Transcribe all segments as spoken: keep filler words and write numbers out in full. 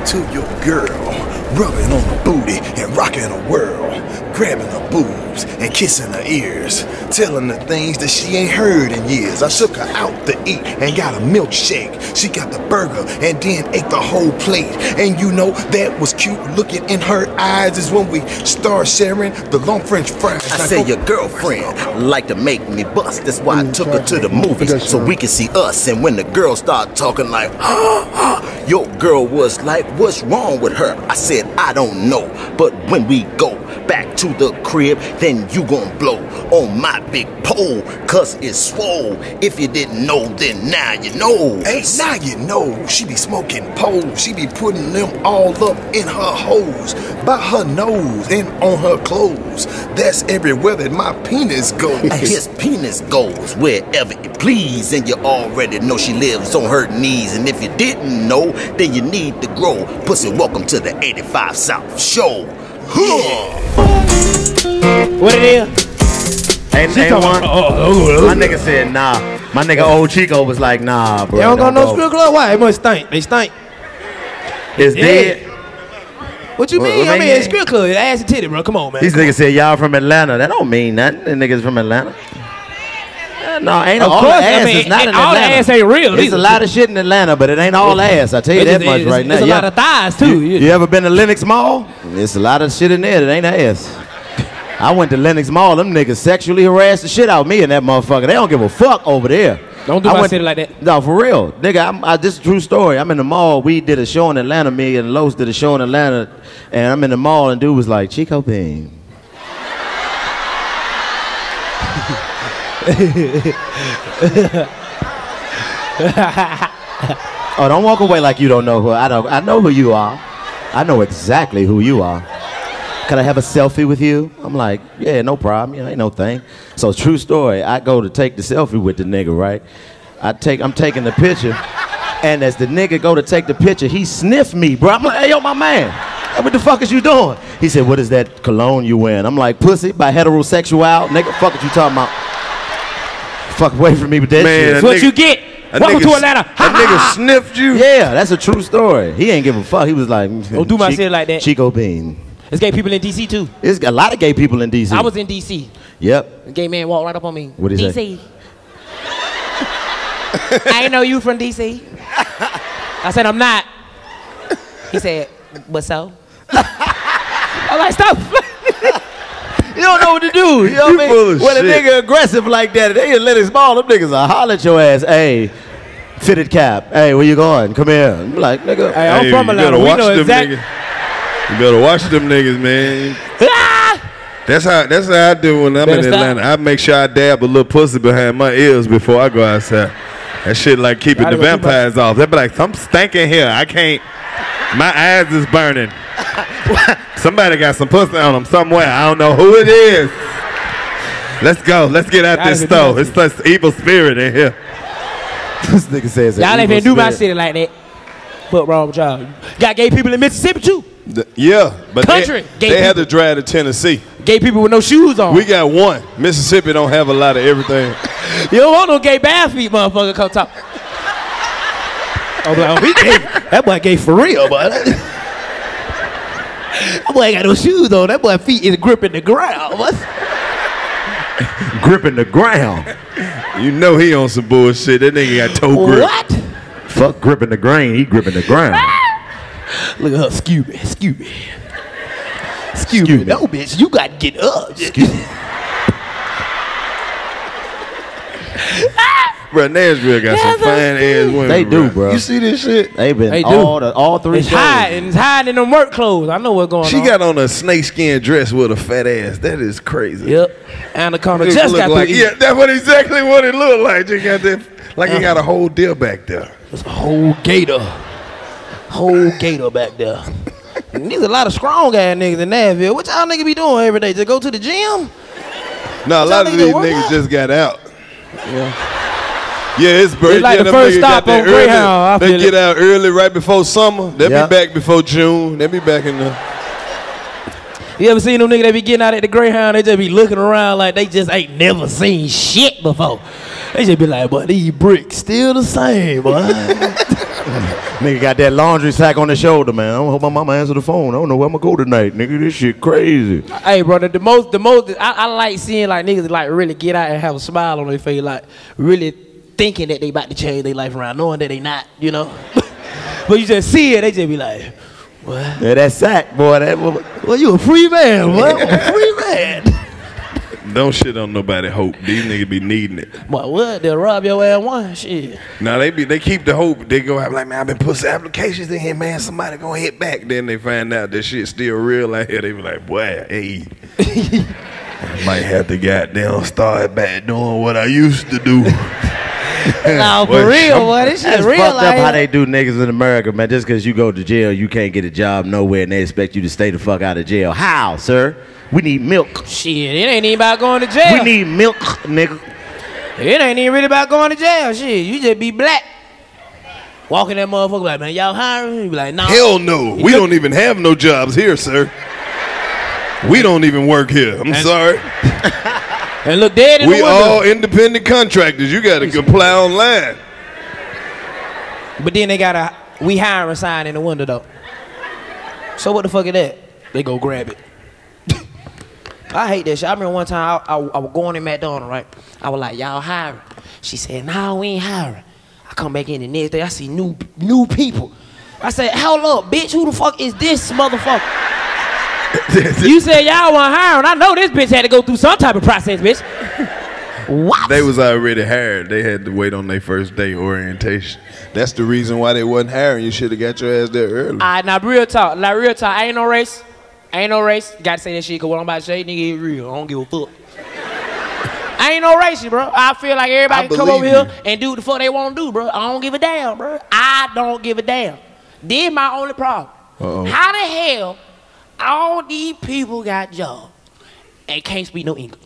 to your girl, rubbing on the booty and rocking the world, grabbing her boobs and kissing her ears, telling her things that she ain't heard in years. I shook her out to eat and got a milkshake. She got the burger and then ate the whole plate. And you know that was cute. Looking in her eyes is when we start sharing the long French fries. I said your girlfriend like to make me bust. That's why I took her to the movies so we could see us. And when the girl started talking like, ah, ah, your girl was like, what's wrong with her? I said, I don't know. But when we go back to the crib, then you gon' blow on my big pole, cause it's swole. If you didn't know, then now you know. Hey, now you know. She be smoking poles. She be putting them all up in her hose, by her nose and on her clothes. That's everywhere that my penis goes. And his penis goes wherever it please. And you already know she lives on her knees. And if you didn't know, then you need to grow. Pussy, welcome to the eighty-five South Show. Yeah. What it is? Ain't, ain't one. Oh, oh, oh, my nigga said nah. My nigga old Chico was like nah, bro. They don't, don't got no go. strip club? Why? It must stink. They stink. It's yeah. dead. What you What- mean? what I mean, mean? it's strip club. Ass and titty, bro. Come on, man. These niggas said y'all from Atlanta. That don't mean nothing. The niggas from Atlanta. Uh, no, ain't Of all course, the ass I mean, is not in and all the Atlanta. ass ain't real There's either. a lot of shit in Atlanta, but it ain't all ass. I tell you It's- that much it's- right now. it's a You lot ever- of thighs, too. You, you ever been to Lenox Mall? There's a lot of shit in there that ain't ass. I went to Lenox Mall. Them niggas sexually harassed the shit out of me and that motherfucker. They don't give a fuck over there. Don't do I my went- city like that. No, for real. Nigga, I'm, I, this is a true story. I'm in the mall. We did a show in Atlanta. Me and Los did a show in Atlanta. And I'm in the mall and dude was like, Chico Bean. Oh, don't walk away like you don't know who I don't. I know who you are. I know exactly who you are. Can I have a selfie with you? I'm like, yeah, no problem. You know, ain't no thing. So true story. I go to take the selfie with the nigga, right? I take, I'm taking the picture, and as the nigga go to take the picture, he sniffed me, bro. I'm like, hey, yo, my man, what the fuck is you doing? He said, what is that cologne you wearing? I'm like, pussy, by heterosexual, nigga. Fuck what you talking about? Fuck away from me with that Man, shit. That's what nigga- you get. A Welcome nigga- to Atlanta. That nigga sniffed you. Yeah, that's a true story. He ain't give a fuck. He was like, Don't do my Chi- shit like that. Chico Bean. There's gay people in D C too. There's a lot of gay people in D C. I was in D C. Yep. A gay man walked right up on me. What'd he D say? C. I ain't know you from D C. I said, I'm not. He said, but so? I'm like, stop. You don't know what to do. You know You what I full mean? of When a shit. nigga aggressive like that, they let it small. Them niggas will holler at your ass. Hey, fitted cap. Hey, where you going? Come here. I'm like, nigga. Hey, I'm Hey, from you Atlanta. better We watch know them exactly. niggas. You better watch them niggas, man. Ah! That's how that's how I do when I'm Better in stop. Atlanta. I make sure I dab a little pussy behind my ears before I go outside. That shit like keeping Gotta the go keep vampires off. They be like, I'm stinking here. I can't. My eyes is burning. Somebody got some pussy on them somewhere. I don't know who it is. Let's go. Let's get out Gotta this be stove. nice. It's this evil spirit in here. This nigga says Y'all ain't even do my city like that. What wrong with y'all? Got gay people in Mississippi too. The- yeah, but Country, they, gay they had people. to drive to Tennessee. Gay people with no shoes on. We got one. Mississippi don't have a lot of everything. You don't want no gay bare feet, motherfucker. Come talk. I'm like, oh, he gay. That boy gay for real, boy. That boy ain't got no shoes on. That boy feet is gripping the ground. What? gripping the ground. You know he on some bullshit. That nigga got toe grip. What? Fuck gripping the grain. He gripping the ground. Look at her, Scooby, Scooby. Scooby, Excuse no, bitch, you got to get up. Bro, Nashville got some fine ass women. They do, bro. You see this shit? They been They do. all the all three It's shows. hiding, it's hiding in them work clothes. I know what's going She on. got on a snakeskin dress with a fat ass. That is crazy. Yep. Anaconda It just look got like, through yeah, eating. that's what exactly what it looked like. Just got that, like he got a whole deer back there. There's a whole gator. Whole gator back there. And there's a lot of strong ass niggas in Nashville. What y'all niggas be doing every day? Just go to the gym? No, a lot of niggas these work niggas out? just got out. Yeah. Yeah, it's birthday. like yeah, the them first niggas got stop that on Greyhound, I Early, they feel get it. out early right before summer. They'll Yeah. be back before June. They'll be back in the. You ever seen them niggas that be getting out at the Greyhound? They just be looking around like they just ain't never seen shit before. They just be like, but these bricks still the same, boy. Nigga got that laundry sack on the shoulder, man. I don't hope my mama answer the phone. I don't know where I'm gonna go tonight, nigga. This shit crazy. Hey, brother, the most, the most, I, I like seeing like niggas like really get out and have a smile on their face, like really thinking that they about to change their life around, knowing that they not, you know. But you just see it, they just be like, what? Yeah, that sack, boy. That boy. Well, you a free man, boy. I'm a free man. Don't shit on nobody hope. These niggas be needing it. But what? They'll rob your ass one shit. Now they be they keep the hope. They go out like, man, I've been putting some applications in here, man. Somebody gonna hit back. Then they find out that shit still real out here. They be like, boy, hey, I might have to goddamn start back doing what I used to do. Nah, for Well, real, some- boy. This shit That's real. fucked up like, how they do niggas in America, man. Just because you go to jail, you can't get a job nowhere, and they expect you to stay the fuck out of jail. How, sir? We need milk. Shit, it ain't even about going to jail. We need milk, nigga. It ain't even really about going to jail. Shit, you just be black. Walking that motherfucker like, man, y'all hiring? You be like, nah. Hell no. We don't even have no jobs here, sir. We don't even work here. I'm sorry. And look dead in We the window. all independent contractors. You got to apply online. But then they got a we hiring sign in the window though. So what the fuck is that? They go grab it. I hate that shit. I remember one time I, I, I was going in McDonald's, right? I was like, y'all hiring? She said, nah, we ain't hiring. I come back in the next day, I see new new people. I said, hold up, bitch, who the fuck is this motherfucker? You said y'all weren't hiring. I know this bitch had to go through some type of process, bitch. What? They was already hired. They had to wait on their first day orientation. That's the reason why they wasn't hiring. You should have got your ass there early. All right, now real talk. Like real talk. I ain't no race. I ain't no race. You gotta say that shit because what I'm about to say, nigga, is real. I don't give a fuck. I ain't no racist, bro. I feel like everybody I can come over believe here and do what the fuck they want to do, bro. I don't give a damn, bro. I don't give a damn. This my only problem. Uh-oh. How the hell all these people got jobs and can't speak no English?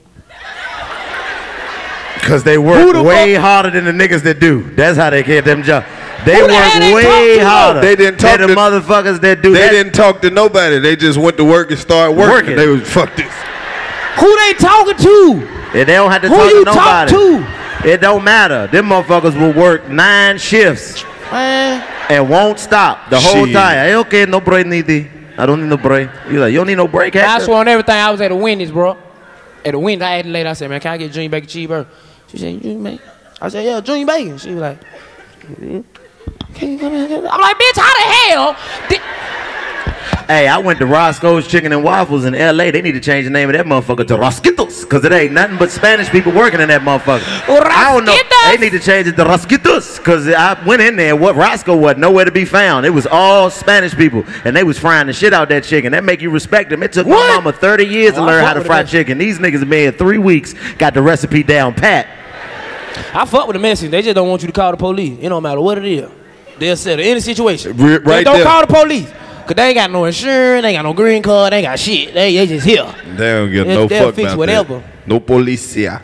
Because they work Who the way fuck- harder than the niggas that do. That's how they get them jobs. They Who the hell work they way talk to? harder. They didn't talk They're the to- motherfuckers that do They that. didn't talk to nobody. They just went to work and started working. Working. They was, fuck this. Who they talking to? And they don't have to Who talk you to talk nobody. to? It don't matter. Them motherfuckers will work nine shifts Man, and won't stop the whole Shit. time. Hey, okay, no break needy. I don't need no break. You like, you don't need no break, I Hector? swear on everything. I was at a Wendy's, bro. At the Wendy's, I had the lady. I said, man, can I get junior bacon cheeseburger? She said, junior bacon. I said, yeah, junior bacon. She was like, mm-hmm. Can you come in here? I'm like, bitch, how the hell? Did Hey, I went to Roscoe's Chicken and Waffles in L A. They need to change the name of that motherfucker to Rosquitos, because it ain't nothing but Spanish people working in that motherfucker. I don't know. Rosquitos? They need to change it to Rosquitos, because I went in there, what Roscoe was nowhere to be found. It was all Spanish people, and they was frying the shit out that chicken. That make you respect them. It took What? my mama thirty years to Oh, I learn fuck how to with fry that. chicken. These niggas have been in three weeks, got the recipe down pat. I fuck with the message. They just don't want you to call the police. It don't matter what it is. They'll settle any situation. Re- They right don't there. call the police. Cause they ain't got no insurance, they ain't got no green card, they ain't got shit. They, they just here. They don't give They'll- no they'll fuck fix about whatever. that. No policia.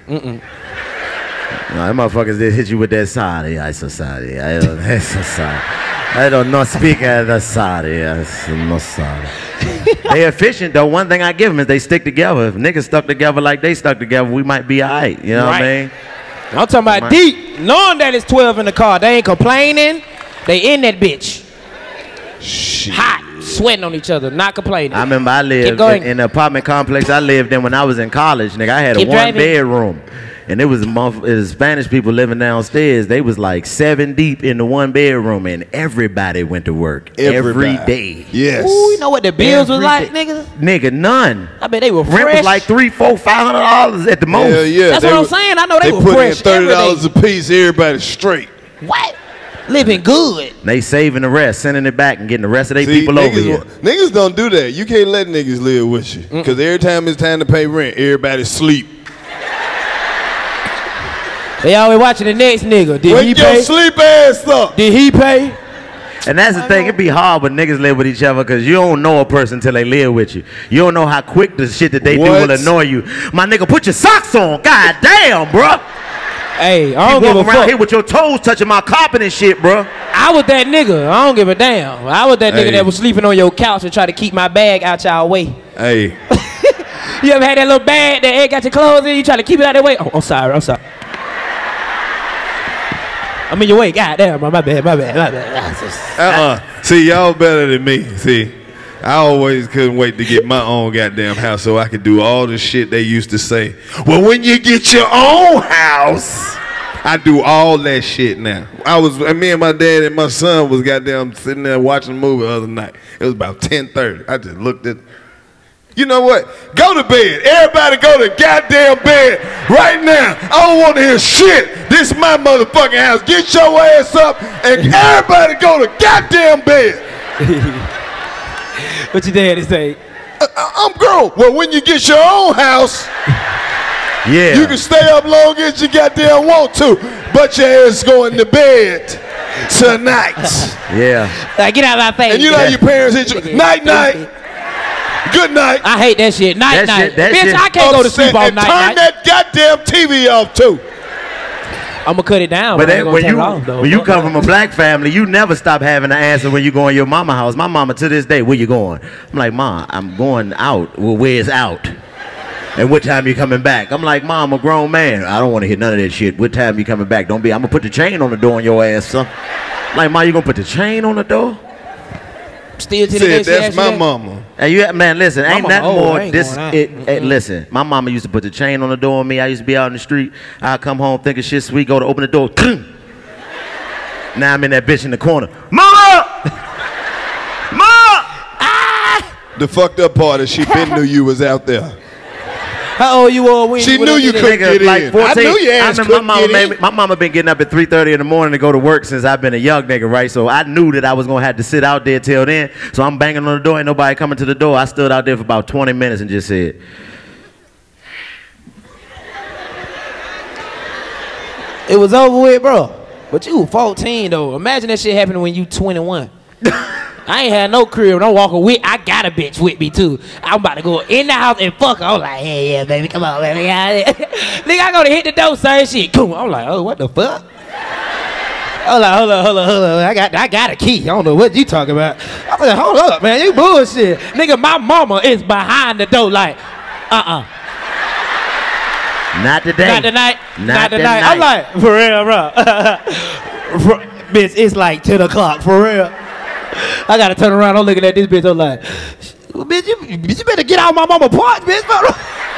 No, them motherfuckers did hit you with that sorry. I so sorry. I don't, I'm so sorry. I don't know speak uh, the sorry. I'm no sorry. They efficient though. One thing I give them is they stick together. If niggas stuck together like they stuck together, we might be alright. You know what I Right. mean? I'm talking about Right. deep, knowing that it's twelve in the car. They ain't complaining. They in that bitch. Shit. Hot, sweating on each other, not complaining. I remember I lived going. in, in the apartment complex I lived in when I was in college. Nigga, I had Keep a one driving. bedroom. And it was, month, it was Spanish people living downstairs. They was like seven deep in the one bedroom, and everybody went to work every Everybody. day. Yes. Ooh, you know what the bills was Every like, day. nigga? Nigga, none. I bet they were Rent fresh. was like three, four, five hundred dollars at the most. Hell yeah. That's They what I'm were- saying. I know they, They were put in fresh thirty every dollars day. a piece. Everybody straight. What? Living good. They saving the rest, sending it back, and getting the rest of their See, people niggas, over here. niggas don't do that. You can't let niggas live with you. Because every time it's time to pay rent, everybody sleep. They always watching the next nigga. Did he Wake your pay? sleep ass up. Did he pay? And that's the thing, it be hard when niggas live with each other because you don't know a person until they live with you. You don't know how quick the shit that they do What? will annoy you. My nigga, put your socks on. God damn, bruh. Hey, I You don't give a walk around fuck. here with your toes touching my carpet and shit, bruh. I was that nigga. I don't give a damn. I was that nigga Hey. that was sleeping on your couch and try to keep my bag out y'all way. Hey, You ever had that little bag that ain't got your clothes in? You try to keep it out of the way? Oh, I'm sorry, I'm sorry. I'm in your way. God damn, bro. My bad, my bad, my bad. Uh-uh. See, y'all better than me. See, I always couldn't wait to get my own goddamn house so I could do all the shit they used to say. Well, when you get your own house, I do all that shit now. I was, me and my dad and my son was goddamn sitting there watching a movie the other night. It was about ten thirty. I just looked at, you know what? Go to bed. Everybody go to goddamn bed right now. I don't want to hear shit. This is my motherfucking house. Get your ass up and everybody go to goddamn bed. What your daddy say? I, I'm grown. Well, when you get your own house, Yeah. you can stay up long as you goddamn want to, but your ass going to bed tonight. Yeah. Like, get out of my face. And you know how your parents hit you. Night, night. Good night. I hate that shit. Night, That night. shit- that Bitch, shit I can't go to Upset sleep all and night, turn night. that goddamn T V off too. I'm gonna cut it down. But I then, ain't gonna when turn you it off, though. when you come from a black family, you never stop having to answer when you go in your mama house. My mama to this day, where you going? I'm like, Ma, I'm going out. Well, where's out? And what time you coming back? I'm like, Ma, I'm a grown man. I don't want to hear none of that shit. What time you coming back? Don't be. I'm gonna put the chain on the door on your ass, son. I'm like, Ma, you gonna put the chain on the door? Still to the day Said she that's asked you my that? mama. And you, man, listen, ain't mama nothing old, more. I ain't This, going out. it, it, listen, my mama used to put the chain on the door on me. I used to be out in the street. I come home thinking shit sweet, go to open the door. Now I'm in that bitch in the corner. Mama! Ma! The fucked up part is she been knew you was out there. How old you were when She you knew went you up there? couldn't Nigga, get like in. fourteen. I knew your ass I remember couldn't my mama get made in. me, my mama been getting up at three thirty in the morning to go to work since I've been a young nigga, right? So I knew that I was gonna have to sit out there till then. So I'm banging on the door, ain't nobody coming to the door. I stood out there for about twenty minutes and just said, It was over with, bro. But you fourteen though. Imagine that shit happening when you twenty-one. I ain't had no crib. And I'm walking with. I got a bitch with me too. I'm about to go in the house and fuck her. I'm like, yeah, yeah, baby, come on, baby. Nigga, I go to hit the door, same shit. Cool. I'm like, oh, what the fuck? Hold on, hold on, hold on, hold on. I got, I got a key. I don't know what you talking about. I'm like, hold up, man. You bullshit, nigga. My mama is behind the door, like, uh-uh. not today. Not tonight. Not Not tonight. tonight. I'm like, for real, bro. For- bitch, it's like ten o'clock, for real. I gotta turn around. I'm looking at this bitch. I'm like, well, bitch, you, bitch, you better get out of my mama porch, bitch. Bro.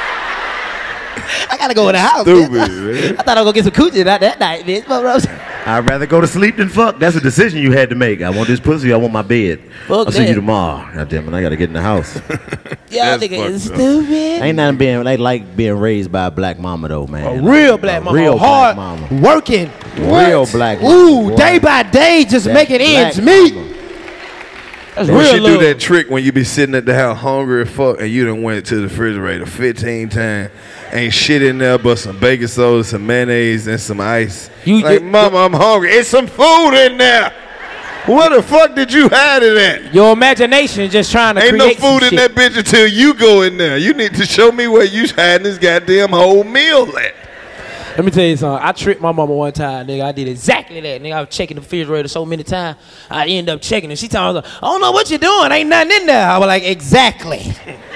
I gotta go in the house. Stupid, bitch. man. I thought I was gonna get some coochie that, that night, bitch. Bro. I'd rather go to sleep than fuck. That's a decision you had to make. I want this pussy. I want my bed. Fuck I'll see that. you tomorrow. God damn it, I gotta get in the house. Y'all That's nigga is fucked up. stupid. Ain't nothing being they like being raised by a black mama though, man. A real black mama, real hard, black mama. working, Real black mama. Ooh, boy. day by day, just That making ends black meet. mama. That's Bro, real she do love. that trick when you be sitting at the house hungry as fuck and you done went to the refrigerator fifteen times. Ain't shit in there but some baking soda, some mayonnaise, and some ice. You like, ju- mama, I'm hungry. It's some food in there. Where the fuck did you hide it at? Your imagination just trying to Ain't no create some food in shit. that bitch until you go in there. You need to show me where you hiding this goddamn whole meal at. Let me tell you something. I tricked my mama one time, nigga. I did exactly that, nigga. I was checking the refrigerator so many times. I ended up checking it. She told me, I don't know what you're doing. Ain't nothing in there. I was like, exactly.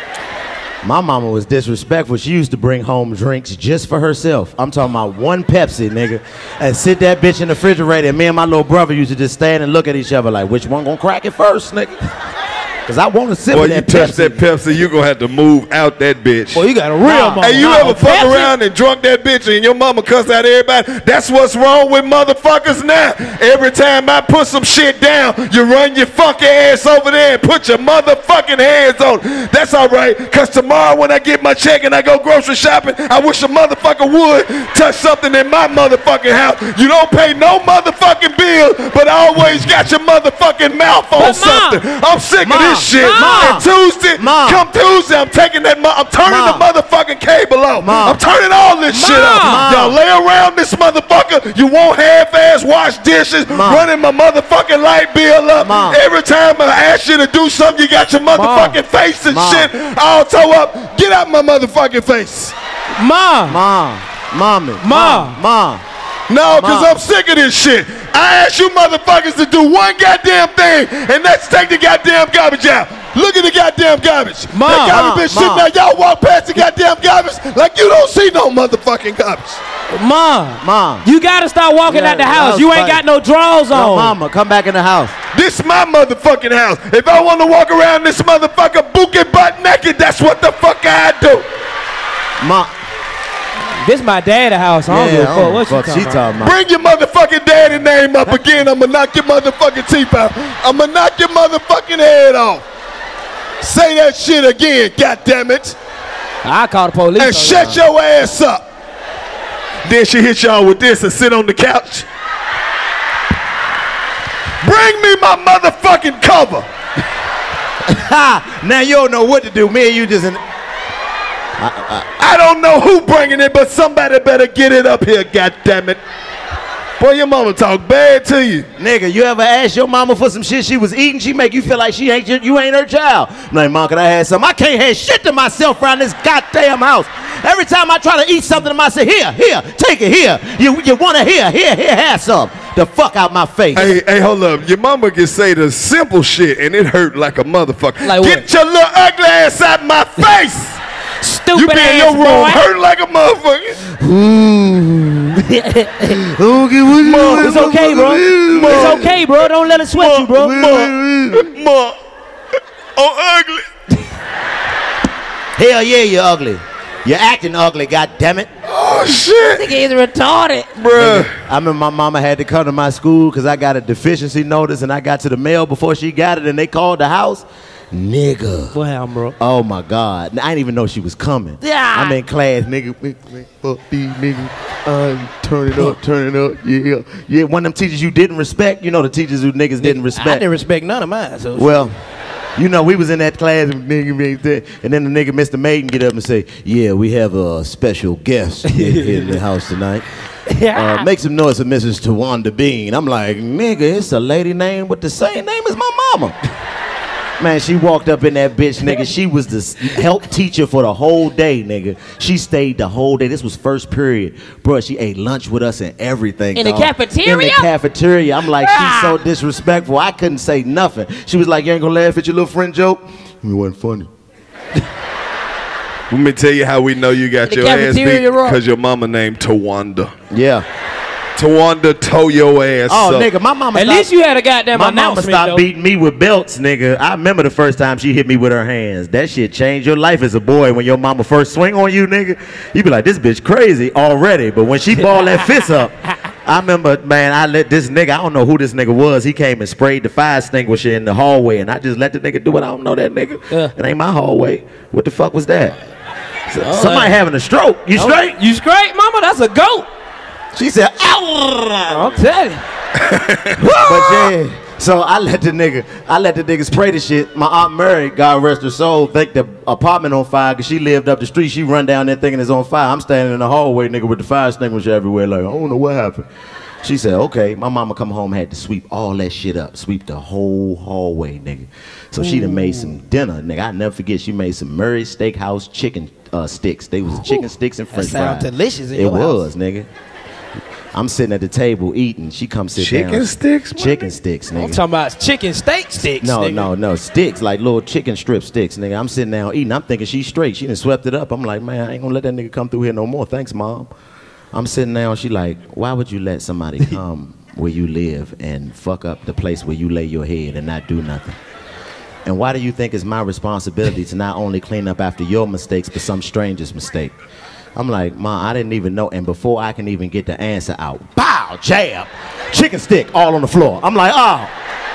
My mama was disrespectful. She used to bring home drinks just for herself. I'm talking about one Pepsi, nigga, and sit that bitch in the refrigerator. And me and my little brother used to just stand and look at each other like, which one gonna crack it first, nigga? Cause I want to sit Boy, with you that touch Pepsi. that Pepsi, you gonna have to move out that bitch. Boy, you got a real Nah. mama. Hey, you Nah, ever fuck Pepsi? around and drunk that bitch and your mama cuss out everybody? That's what's wrong with motherfuckers now. Every time I put some shit down, you run your fucking ass over there and put your motherfucking hands on it. That's all right, cause tomorrow when I get my check and I go grocery shopping, I wish a motherfucker would touch something in my motherfucking house. You don't pay no motherfucking bill, but I always got your motherfucking mouth on But Mom, something. I'm sick Mom, of this shit. Mom, And Tuesday, Mom. come Tuesday, I'm taking that. Mo- I'm turning Mom. the motherfucking cable off. Mom. I'm turning all this shit off. Mom. Y'all lay around this motherfucker. You won't half-ass wash dishes, Mom. running my motherfucking light bill up. Mom. Every time I ask you to do something, you got your motherfucking face and Mom. shit all toe up. Get out my motherfucking face. Mom. Mom, mommy, Mom. mom. No, because Mom. I'm sick of this shit. I ask you motherfuckers to do one goddamn thing, and that's take the goddamn garbage out. Look at the goddamn garbage. Mom, that garbage Mom, been sitting Mom. there. Y'all walk past the goddamn garbage like you don't see no motherfucking garbage. Mom, Mom. you gotta start walking Yeah, out the that house. was You ain't funny. got no drawers No, on. mama, come back in the house. This my motherfucking house. If I want to walk around this motherfucker bookie butt naked, that's what the fuck I do. Mom. This my dad's house. I don't give a fuck what fuck you she talking about. talking about. Bring your motherfucking daddy name up again. I'ma knock your motherfucking teeth out. I'ma knock your motherfucking head off. Say that shit again, goddammit. I call the police. And on shut y'all. your ass up. Then she hit y'all with this and sit on the couch. Bring me my motherfucking cover. Ha! Now you don't know what to do. Me and you just in. I don't know who bringing it, but somebody better get it up here, goddammit. Boy, your mama talk bad to you. Nigga, you ever ask your mama for some shit she was eating? She make you feel like she ain't your, you ain't her child. I'm like, Mom, can I have some? I can't have shit to myself around this goddamn house. Every time I try to eat something to myself, here, here, take it here. You you wanna hear, here, here, have some. The fuck out my face. Hey, hey, hold up. Your mama can say the simple shit and it hurt like a motherfucker. Like what? Get your little ugly ass out my face. Stupid You be in ass your room boy. hurt like a motherfucker. It's okay, bro. It's okay, bro. Don't let it sweat you, bro. Ma, oh ugly. Hell yeah, you're ugly. You're acting ugly, goddammit. Oh shit. He's retarded. Bruh. I remember my mama had to come to my school because I got a deficiency notice and I got to the mail before she got it and they called the house. Nigga. What happened, bro? Oh my God. I didn't even know she was coming. Yeah. I'm in class, nigga. Fuck these niggas. Uh, turn it up, turn it up. Yeah. Yeah, one of them teachers you didn't respect. You know the teachers who niggas didn't respect. I didn't respect none of mine. So Well, you know, we was in that class and nigga, and then the nigga Mister Maiden get up and say, yeah, we have a special guest here in the house tonight. Uh, make some noise for Missus Tawanda Bean. I'm like, nigga, it's a lady name with the same name as my mama. Man, she walked up in that bitch, nigga. She was the help teacher for the whole day, nigga. She stayed the whole day. This was first period. Bro, she ate lunch with us and everything. In the dog. cafeteria? In the cafeteria. I'm like, she's so disrespectful. I couldn't say nothing. She was like, you ain't gonna laugh at your little friend joke? It wasn't funny. Let me tell you how we know you got The your ass beat. cafeteria rock. Because your mama named Tawanda. Yeah. Tawanda tore your ass Oh, up. nigga, my mama At stopped, least you had a goddamn my mama announcement, stopped though. beating me with belts, nigga. I remember the first time she hit me with her hands. That shit changed your life as a boy. When your mama first swing on you, nigga, you be like, this bitch crazy already. But when she ball that fist up, I remember, man, I let this nigga, I don't know who this nigga was. He came and sprayed the fire extinguisher in the hallway, and I just let the nigga do it. I don't know that nigga. Yeah. It ain't my hallway. What the fuck was that? So- Oh, somebody uh, having a stroke. You straight? You straight, mama? That's a goat. She said, ow! I'm telling you. But yeah, so I let the nigga, I let the nigga spray the shit. My Aunt Mary, God rest her soul, think the apartment on fire because she lived up the street. She run down there thinking it's on fire. I'm standing in the hallway, nigga, with the fire extinguisher everywhere. Like, I don't know what happened. She said, okay. My mama come home, had to sweep all that shit up, sweep the whole hallway, nigga. So she done made some dinner, nigga. I never forget. She made some Murray Steakhouse chicken uh, sticks. They was chicken sticks and French sound fries. delicious in It your was, nigga. I'm sitting at the table eating. She come sit Chicken down. sticks, my Chicken sticks, nigga. I'm talking about chicken steak sticks. No, nigga. no, no. Sticks, like little chicken strip sticks, nigga. I'm sitting down eating. I'm thinking she's straight. She done swept it up. I'm like, man, I ain't gonna let that nigga come through here no more. Thanks, Mom. I'm sitting down. She like, why would you let somebody come where you live and fuck up the place where you lay your head and not do nothing? And why do you think it's my responsibility to not only clean up after your mistakes, but some stranger's mistake? I'm like, Mom, I didn't even know. And before I can even get the answer out, bow, jab, chicken stick all on the floor. I'm like, oh.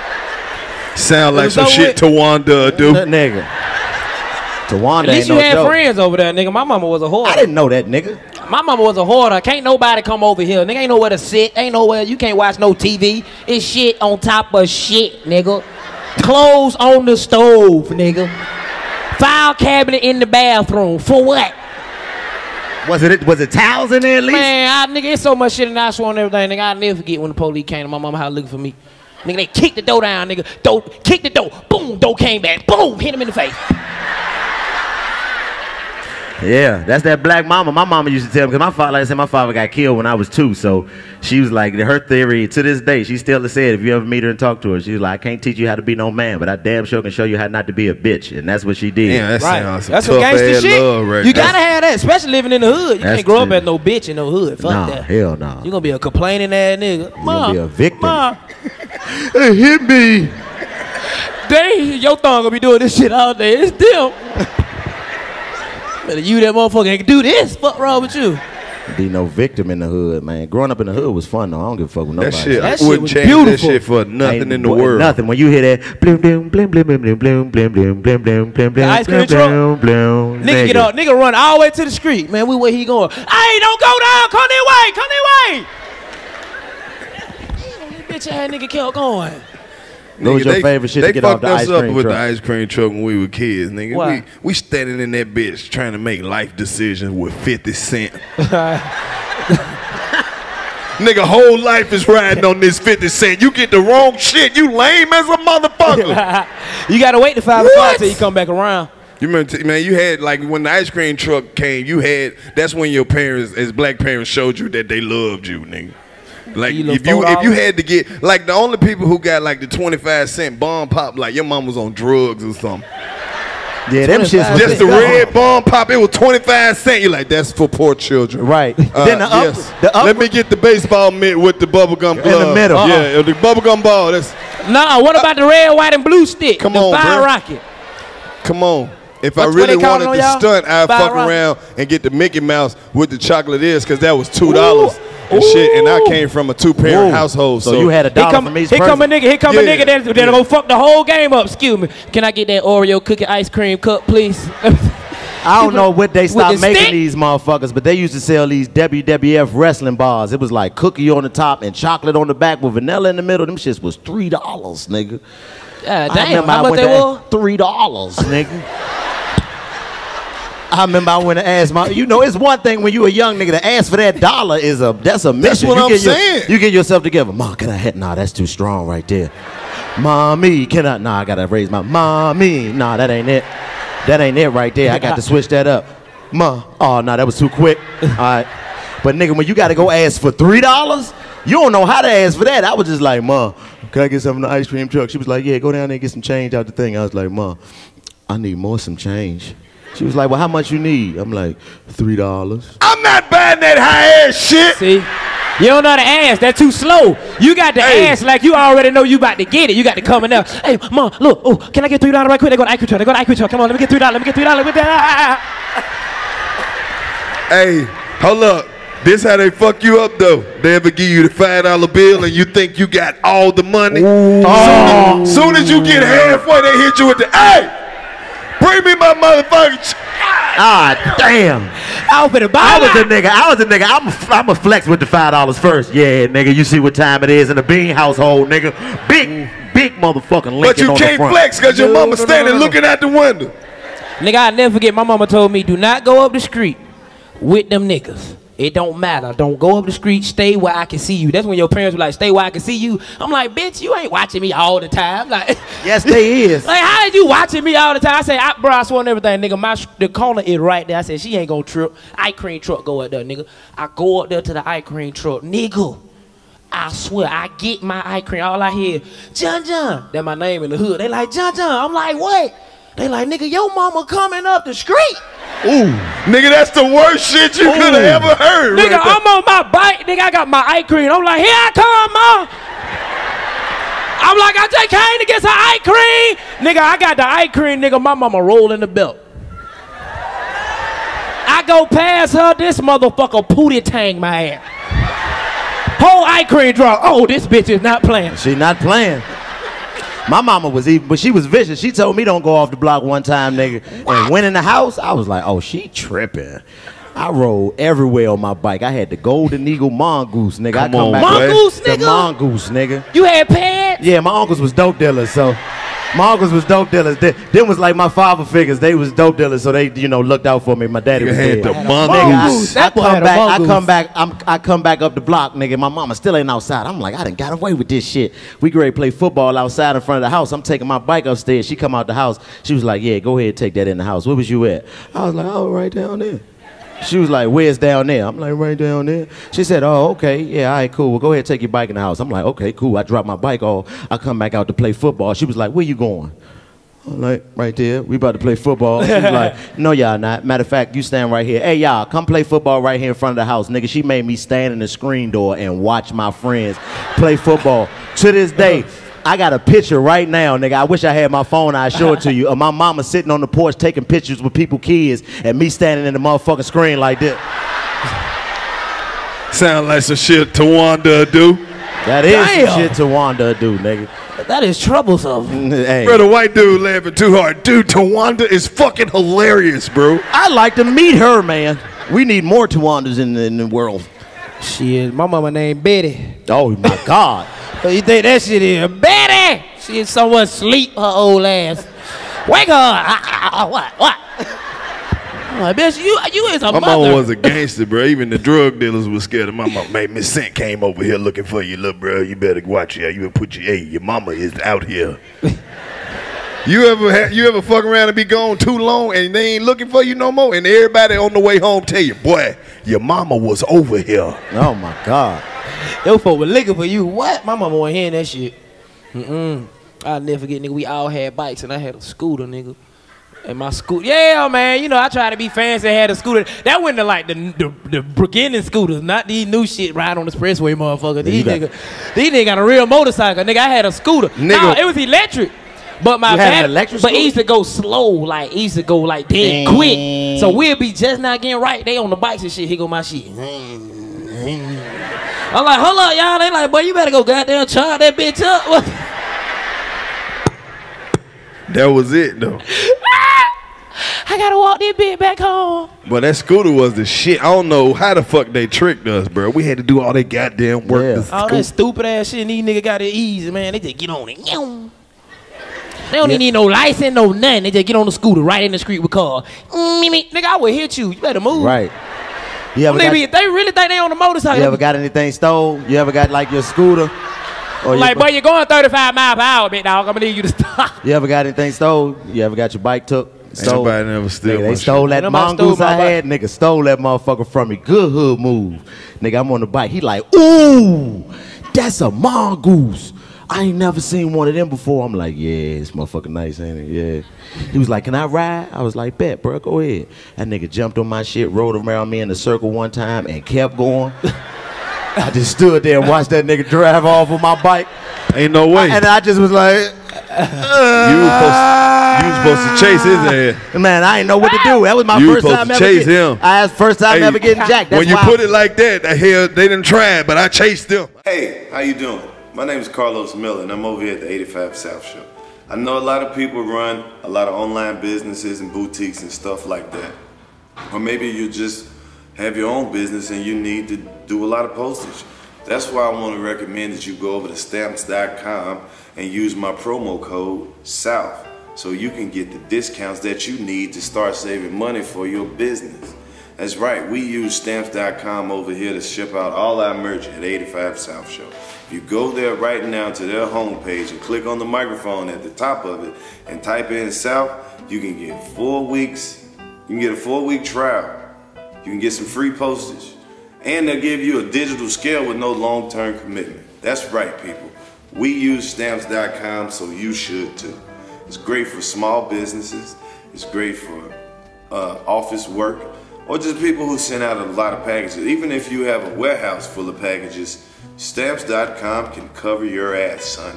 Sound like was some over shit with. Tawanda do. That nigga. Tawanda At least ain't you no had joke. friends over there, nigga. My mama was a I whore. didn't know that, nigga. My mama was a hoarder. Can't nobody come over here. Nigga ain't nowhere to sit. Ain't nowhere. You can't watch no T V. It's shit on top of shit, nigga. Clothes on the stove, nigga. File cabinet in the bathroom. For what? Was it was it towels in there at least? Man, I, nigga, it's so much shit in I sworn everything, nigga. I'll never forget when the police came to my mama house looking for me. Nigga, they kicked the door down, nigga. Door, kicked the door. Boom, door came back. Boom, hit him in the face. Yeah, that's that black mama. My mama used to tell me, because my father, like I said, my father got killed when I was two, so she was like, her theory, to this day, she still said, if you ever meet her and talk to her, she was like, I can't teach you how to be no man, but I damn sure can show you how not to be a bitch, and that's what she did. Yeah, that Right. sounds some That's some tough gangster ass shit. love right You there. gotta have that, especially living in the hood. You That's can't grow up true. as no bitch in no hood. Fuck Nah, that. hell no. You gonna be a complaining ass nigga. gonna Ma, be a victim. Ma, It hit me. dang, your thumb gonna be doing this shit all day. It's them. Better you that motherfucker can do this. Fuck wrong with you? Be no victim in the hood, man. Growing up in the hood was fun though. I don't give a fuck with nobody. That shit, That I shit wouldn't was change that beautiful. shit for nothing Ain't in the boy- world. Nothing. When you hear that, bloom, bloom, bloom, bloom, bloom, bloom, bloom, bloom, bloom, bloom, bloom, bloom, bloom, ice cream bloom, truck? bloom, bloom, Nigga get up, nigga run all the way to the street. Man, we where he going. Hey, don't go down. Come this way. Come this way. Damn, this bitch ass nigga kept going. What was Nigga, your they, favorite shit they to get off fucked the us ice up cream with truck? the ice cream truck when we were kids, nigga. Why? We we standing in that bitch trying to make life decisions with fifty cent. Nigga, whole life is riding on this fifty cent. You get the wrong shit, you lame as a motherfucker. You gotta wait to five o'clock till you come back around. You remember, t- man, you had, like, when the ice cream truck came, you had, that's when your parents, as black parents, showed you that they loved you, nigga. Like, You if little you four if you dollars? had to get, like, the only people who got, like, the twenty-five cent bomb pop, like, your mom was on drugs or something. Yeah, them shits was Just the dumb. red bomb pop, it was twenty-five cent. You're like, that's for poor children. Right. Uh, Then the up, yes. the up Let me get the baseball mitt with the bubblegum glove. in the middle. Yeah, the bubblegum ball, that's, Nah, what about the red, white, and blue stick? Come the on, fire bruh. rocket. come on. If What- I what really they calling wanted on to y'all? stunt, I'd Fire fuck rocket? around and get the Mickey Mouse with the chocolate ears, because that was two dollars and Ooh. shit. And I came from a two-parent Ooh. household. So, So, you had a Here dollar come, from each here come a person. nigga, here come a Yeah, nigga that, that'll yeah. go fuck the whole game up. Excuse me. Can I get that Oreo cookie ice cream cup, please? I don't know what they With stopped the making stick? these motherfuckers, but they used to sell these W W F wrestling bars. It was like cookie on the top and chocolate on the back with vanilla in the middle. Them shits was three dollars, nigga. God I damn, remember how I much went they to were? three dollars, nigga. I remember I went to ask my, you know, it's one thing when you a young nigga to ask for that dollar is a, that's a mission. what you I'm get your- saying. you get yourself together. Mom, can I hit? Nah, that's too strong right there. Mommy, can I? Nah, I gotta raise my, mommy. Nah, that ain't it. That ain't it right there. I got to switch that up. Ma, oh, no, that was too quick. All right. But nigga, when you gotta go ask for three dollars, you don't know how to ask for that. I was just like, Ma, can I get some from the ice cream truck? She was like, yeah, go down there and get some change out the thing. I was like, Ma, I need more some change. She was like, well, how much you need? I'm like, three dollars. I'm not buying that high ass shit. See? You don't know how to ask. That's too slow. You got to Hey. ask like you already know you about to get it. You got to come in there. Hey, mom, look. Oh, can I get three dollars right quick? They go to ice cream truck. They go to ice cream truck. Come on, let me get three dollars. Let me get three dollars. Let me get that. Hey, hold up. This how they fuck you up though. They ever give you the five dollar bill and you think you got all the money. Soon, as, soon as you get halfway, they hit you with the, hey, bring me my motherfucking ch-. Ah, damn. I was finna buy I was that. a nigga. I was a nigga. I'm a, I'm a flex with the five dollars first. Yeah, nigga. You see what time it is in the Bean household, nigga. Big, big motherfucking Lincoln But you on the can't front. flex because your No, mama no, no, standing no, no. looking out the window. Nigga, I never forget. My mama told me, do not go up the street with them niggas. It don't matter. Don't go up the street. Stay where I can see you. That's when your parents were like, stay where I can see you. I'm like, bitch, you ain't watching me all the time. Like, Yes, they is. like how did you watching me all the time? I say, I, bro, I swear on everything, nigga. My sh- the corner is right there. I said, she ain't gonna trip. Ice cream truck go up there, nigga. I go up there to the ice cream truck, nigga. I swear, I get my ice cream. All I hear, John John. That's my name in the hood. They like, John John. I'm like, what? They like, nigga, your mama coming up the street. Ooh, nigga, that's the worst shit you could have ever heard. Nigga, right there. I'm on my bike. Nigga, I got my ice cream. I'm like, here I come, mom. I'm like, I just came to get some ice cream. Nigga, I got the ice cream, nigga. My mama rolling the belt. I go past her, this motherfucker pootie tang my ass. Whole ice cream drop. Oh, this bitch is not playing. She not playing. My mama was even, but she was vicious. She told me don't go off the block one time, nigga. And went in the house, I was like, oh, she tripping. I rode everywhere on my bike. I had the Golden Eagle Mongoose, nigga. I Come come on, back boy. Mongoose, the nigga? Mongoose, nigga. You had pants? Yeah, my uncles was dope dealers, so My uncles was dope dealers. They, them was like my father figures. They was dope dealers, so they, you know, looked out for me. My daddy You was had dead. the Nigga, mongoose. I, I That boy come had a back. I mongoose. come back. I'm, I come back up the block, nigga. My mama still ain't outside. I'm like, I done got away with this shit. We get ready to play football outside in front of the house. I'm taking my bike upstairs. She come out the house. She was like, yeah, go ahead, take that in the house. Where was you at? I was like, oh, right down there. She was like, where's down there? I'm like, right down there. She said, oh, okay. Yeah, all right, cool. Well, go ahead, take your bike in the house. I'm like, okay, cool. I drop my bike off. I come back out to play football. She was like, where you going? I'm like, right there. We about to play football. She was like, no, y'all not. Matter of fact, you stand right here. Hey, y'all, come play football right here in front of the house. Nigga, she made me stand in the screen door and watch my friends play football. To this day, I got a picture right now, nigga. I wish I had my phone. I'd show it to you. Of my mama sitting on the porch taking pictures with people, kids, and me standing in the motherfucking screen like this. Sound like some shit Tawanda do. That is Damn. some shit to Wanda do, nigga. That is troublesome. Hey, Bro, the white dude laughing too hard. Dude, Tawanda is fucking hilarious, bro. I'd like to meet her, man. We need more Tawandas in the, in the world. Shit, my mama named Betty. Oh, my God. So you think that shit is Betty? She is someone sleep her old ass. Wake her up. Ah, ah, ah, what? What? I'm like, bitch, you you is a My mother. mama was a gangster, bro. Even the drug dealers was scared of my mama. Man, Miss Cent came over here looking for you, little bro. You better watch ya. You better put your, hey, your mama is out here. You ever ha- you ever fuck around and be gone too long and they ain't looking for you no more, and everybody on the way home tell you, boy, your mama was over here. Oh, my God. Yo, folk were looking for you. What? My mama wasn't hearing that shit. Mm-mm. I'll never forget, nigga. We all had bikes, and I had a scooter, nigga. And my scooter, yeah, man. You know, I tried to be fancy. Had a scooter. That went to like the the, the beginning scooters, not these new shit ride on the expressway, motherfucker. These got- nigga, these nigga got a real motorcycle, nigga. I had a scooter. Nigga. No, it was electric. But my You had an bat- electric but it scooter? used to go slow, like it used to go like dead Dang. quick. So we'll be just not getting right. They on the bikes and shit. Here go my shit. I'm like, hold up, y'all. They like, boy, you better go goddamn charge that bitch up. What? That was it, though. I gotta walk this bitch back home. But that scooter was the shit. I don't know how the fuck they tricked us, bro. We had to do all that goddamn work. Yeah. to All scoot. that stupid ass shit, and these niggas got it easy, man. They just get on it. Yow. They don't even need no license, no nothing. They just get on the scooter right in the street with car. Mm, me, me. Nigga, I would hit you. You better move. Right. You ever, They, got, be, they really think they on the motorcycle. you ever got anything stole? You ever got like your scooter? Or like, your, boy, you're going thirty-five miles per hour, big dog. I'm gonna need you to stop. you ever got anything stole? You ever got your bike took? Stole? nobody never steal Nigga, my they stole shit. that Nobody mongoose stole my I had. Nigga stole that motherfucker from me. Good hood move. Nigga, I'm on the bike. He like, ooh, that's a mongoose. I ain't never seen one of them before. I'm like, yeah, this motherfucker nice, ain't it? Yeah. He was like, can I ride? I was like, bet, bro, go ahead. That nigga jumped on my shit, rode around me in a circle one time, and kept going. I just stood there and watched that nigga drive off on my bike. Ain't no way. And I just was like, you, was supposed, you was supposed to chase his ass. man, I didn't know what to do. That was my You first supposed time to ever chase getting, him. I was first time Hey, ever getting jacked. That's when you why put it like that, the hell, they didn't try it, but I chased them. Hey, how you doing? My name is Carlos Miller, and I'm over here at the eighty-five South Show. I know a lot of people run a lot of online businesses and boutiques and stuff like that. Or maybe you just have your own business and you need to do a lot of postage. That's why I want to recommend that you go over to stamps dot com and use my promo code SOUTH so you can get the discounts that you need to start saving money for your business. That's right, we use stamps dot com over here to ship out all our merch at eighty-five South Show. If you go there right now to their homepage and click on the microphone at the top of it and type in South, you can get four weeks, you can get a four week trial. You can get some free postage. And they'll give you a digital scale with no long-term commitment. That's right, people. We use stamps dot com, so you should too. It's great for small businesses. It's great for uh, office work, or just people who send out a lot of packages. Even if you have a warehouse full of packages, stamps dot com can cover your ass, son.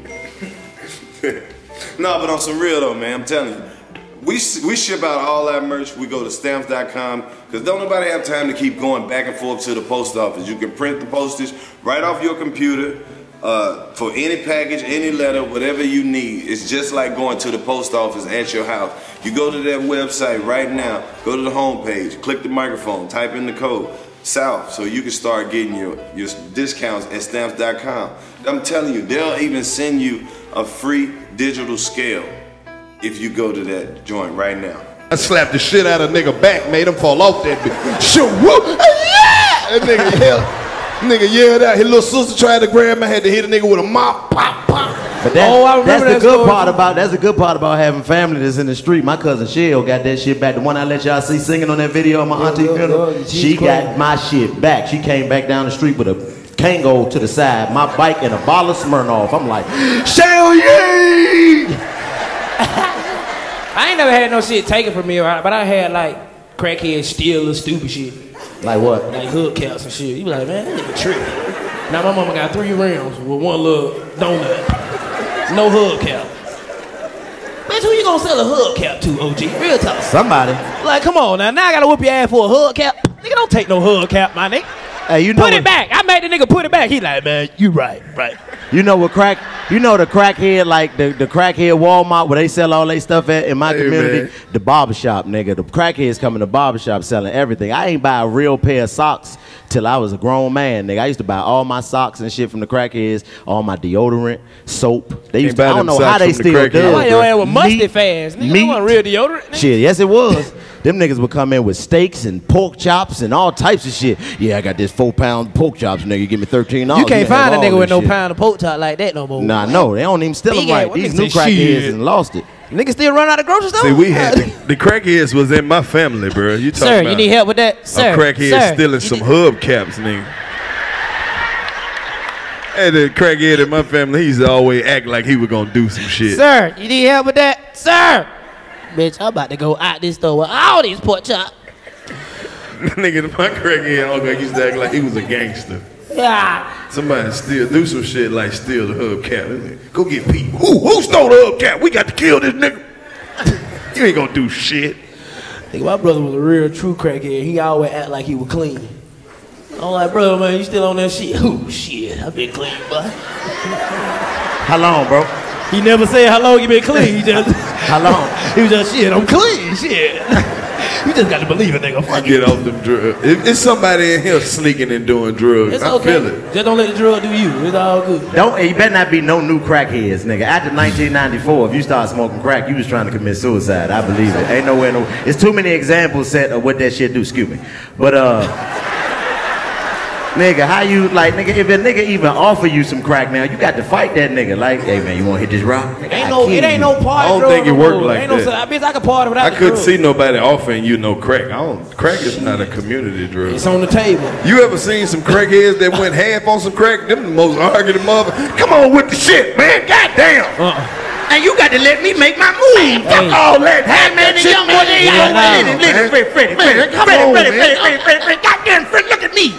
No, but on some real though, man, I'm telling you. We, we ship out all our merch. We go to stamps dot com because don't nobody have time to keep going back and forth to the post office. You can print the postage right off your computer uh, for any package, any letter, whatever you need. It's just like going to the post office at your house. You go to that website right now, go to the homepage, click the microphone, type in the code SOUTH so you can start getting your, your discounts at stamps dot com. I'm telling you, they'll even send you a free digital scale if you go to that joint right now. I slapped the shit out of nigga back, made him fall off that bitch. Shoot, whoop, yeah! That nigga yelled, nigga yelled out. His little sister tried to grab me, I had to hit a nigga with a mop, pop, pop. But that, Oh, I remember that's the that good story. part about that's the good part about having family that's in the street. My cousin Shell got that shit back. The one I let y'all see singing on that video of my auntie yeah, funeral. yeah, she's She crazy. got my shit back. She came back down the street with a Kango to the side, my bike and a bottle of Smirnoff. I'm like, Shell, yeah! I ain't never had no shit taken from me, right? But I had like crackheads steal little stupid shit, Like what? like hood caps and shit. You be like, man, that nigga tripping. Now my mama got three rounds with one little donut, no hood cap. Bitch, who you gonna sell a hood cap to, O G? Real talk. Somebody. Like, come on now. Now I gotta whoop your ass for a hood cap. Nigga, don't take no hood cap, my nigga. Hey, you know Put what, it back. I made the nigga put it back. He like, man, you right, right. You know what crack? You know the crackhead, like the, the crackhead Walmart where they sell all they stuff at in my Hey, community? man. The barbershop, nigga. The crackheads come in the barbershop selling everything. I ain't buy a real pair of socks till I was a grown man, nigga. I used to buy all my socks and shit from the crackheads, all my deodorant, soap. They used to, buy I don't them know how socks they from the still crackheads, do Why it. your ass was musty Meat- fast? Nigga, meat- that wasn't real deodorant. Nigga. Shit, yes it was. Them niggas would come in with steaks and pork chops and all types of shit. Yeah, I got this four pound pork chops, nigga. Give me thirteen dollars. You can't find a all nigga with this no shit. pound of pork chop like that no more. Nah, no, they don't even steal them Big ass- right. what These niggas new say, crackheads shit. and lost it. Niggas still run out of grocery store? See, we had the, the crackheads was in my family, bro. You talking Sir, about you need help with that? Sir, a crackhead sir, stealing you some need- hub caps, nigga. Hey, the crackhead in my family, he used to always act like he was gonna do some shit. Sir, you need help with that? Sir! Bitch, I'm about to go out this store with all these pork chops. Nigga, my crackhead uncle used to act like he was a gangster. Yeah. Somebody steal, do some shit like steal the hubcap. Go get Pete. Who, who stole the hubcap? We got to kill this nigga. You ain't gonna do shit. Nigga, my brother was a real true crackhead. He always act like he was clean. I'm like, brother, man, you still on that shit? Oh, shit, I been clean, boy. How long, bro? He never said how long you been clean. He just, How long? he was just, shit, I'm clean, shit. You just got to believe it, nigga. Fuck Get it. off them drugs. If it's somebody in here sneaking and doing drugs, It's I okay. feel it. Just don't let the drug do you. It's all good. Don't, you better not be no new crackheads, nigga. After nineteen ninety-four, if you start smoking crack, you was trying to commit suicide. I believe it. Ain't nowhere, no. It's too many examples set of what that shit do. Excuse me. But, uh, nigga, how you, like, nigga, if a nigga even offer you some crack now, you got to fight that nigga. Like, hey, man, you want to hit this rock? Nigga, Ain't I no, kill it ain't you. no party. I don't drug think it no work more. like ain't no, that. Bitch, I can party without I the couldn't drug. see nobody offering you no crack. I don't. Crack is not a community drug. It's on the table. You ever seen some crackheads that went half on some crack? Them the most arguing mother. Come on with the shit, man. Goddamn. Uh-uh. And you got to let me make my move. Fuck Hey. all that. Hey, man, the shit, young boy, they Yeah, all nah. Freddie, Freddie, Freddie, Freddie, Freddie, come Freddie, on, Freddie, man. Freddie, Freddie, Freddie, Freddie, goddamn, Freddie, look at me.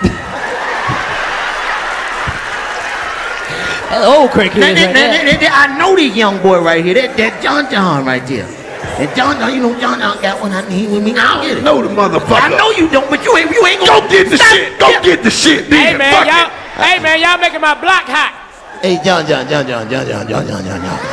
That old crackhead. Now, Like now, that. now, now, I know this young boy right here. That, that John John right there. And John John, you know John John got one I need with me. I get it. Know the motherfucker. I know you don't, but you ain't you ain't Go gonna get the Stop. shit. Go Yeah. get the shit. Hey Then. man, Fuck y'all. it. Hey man, y'all making my block hot. Hey John John John John John John John John John John.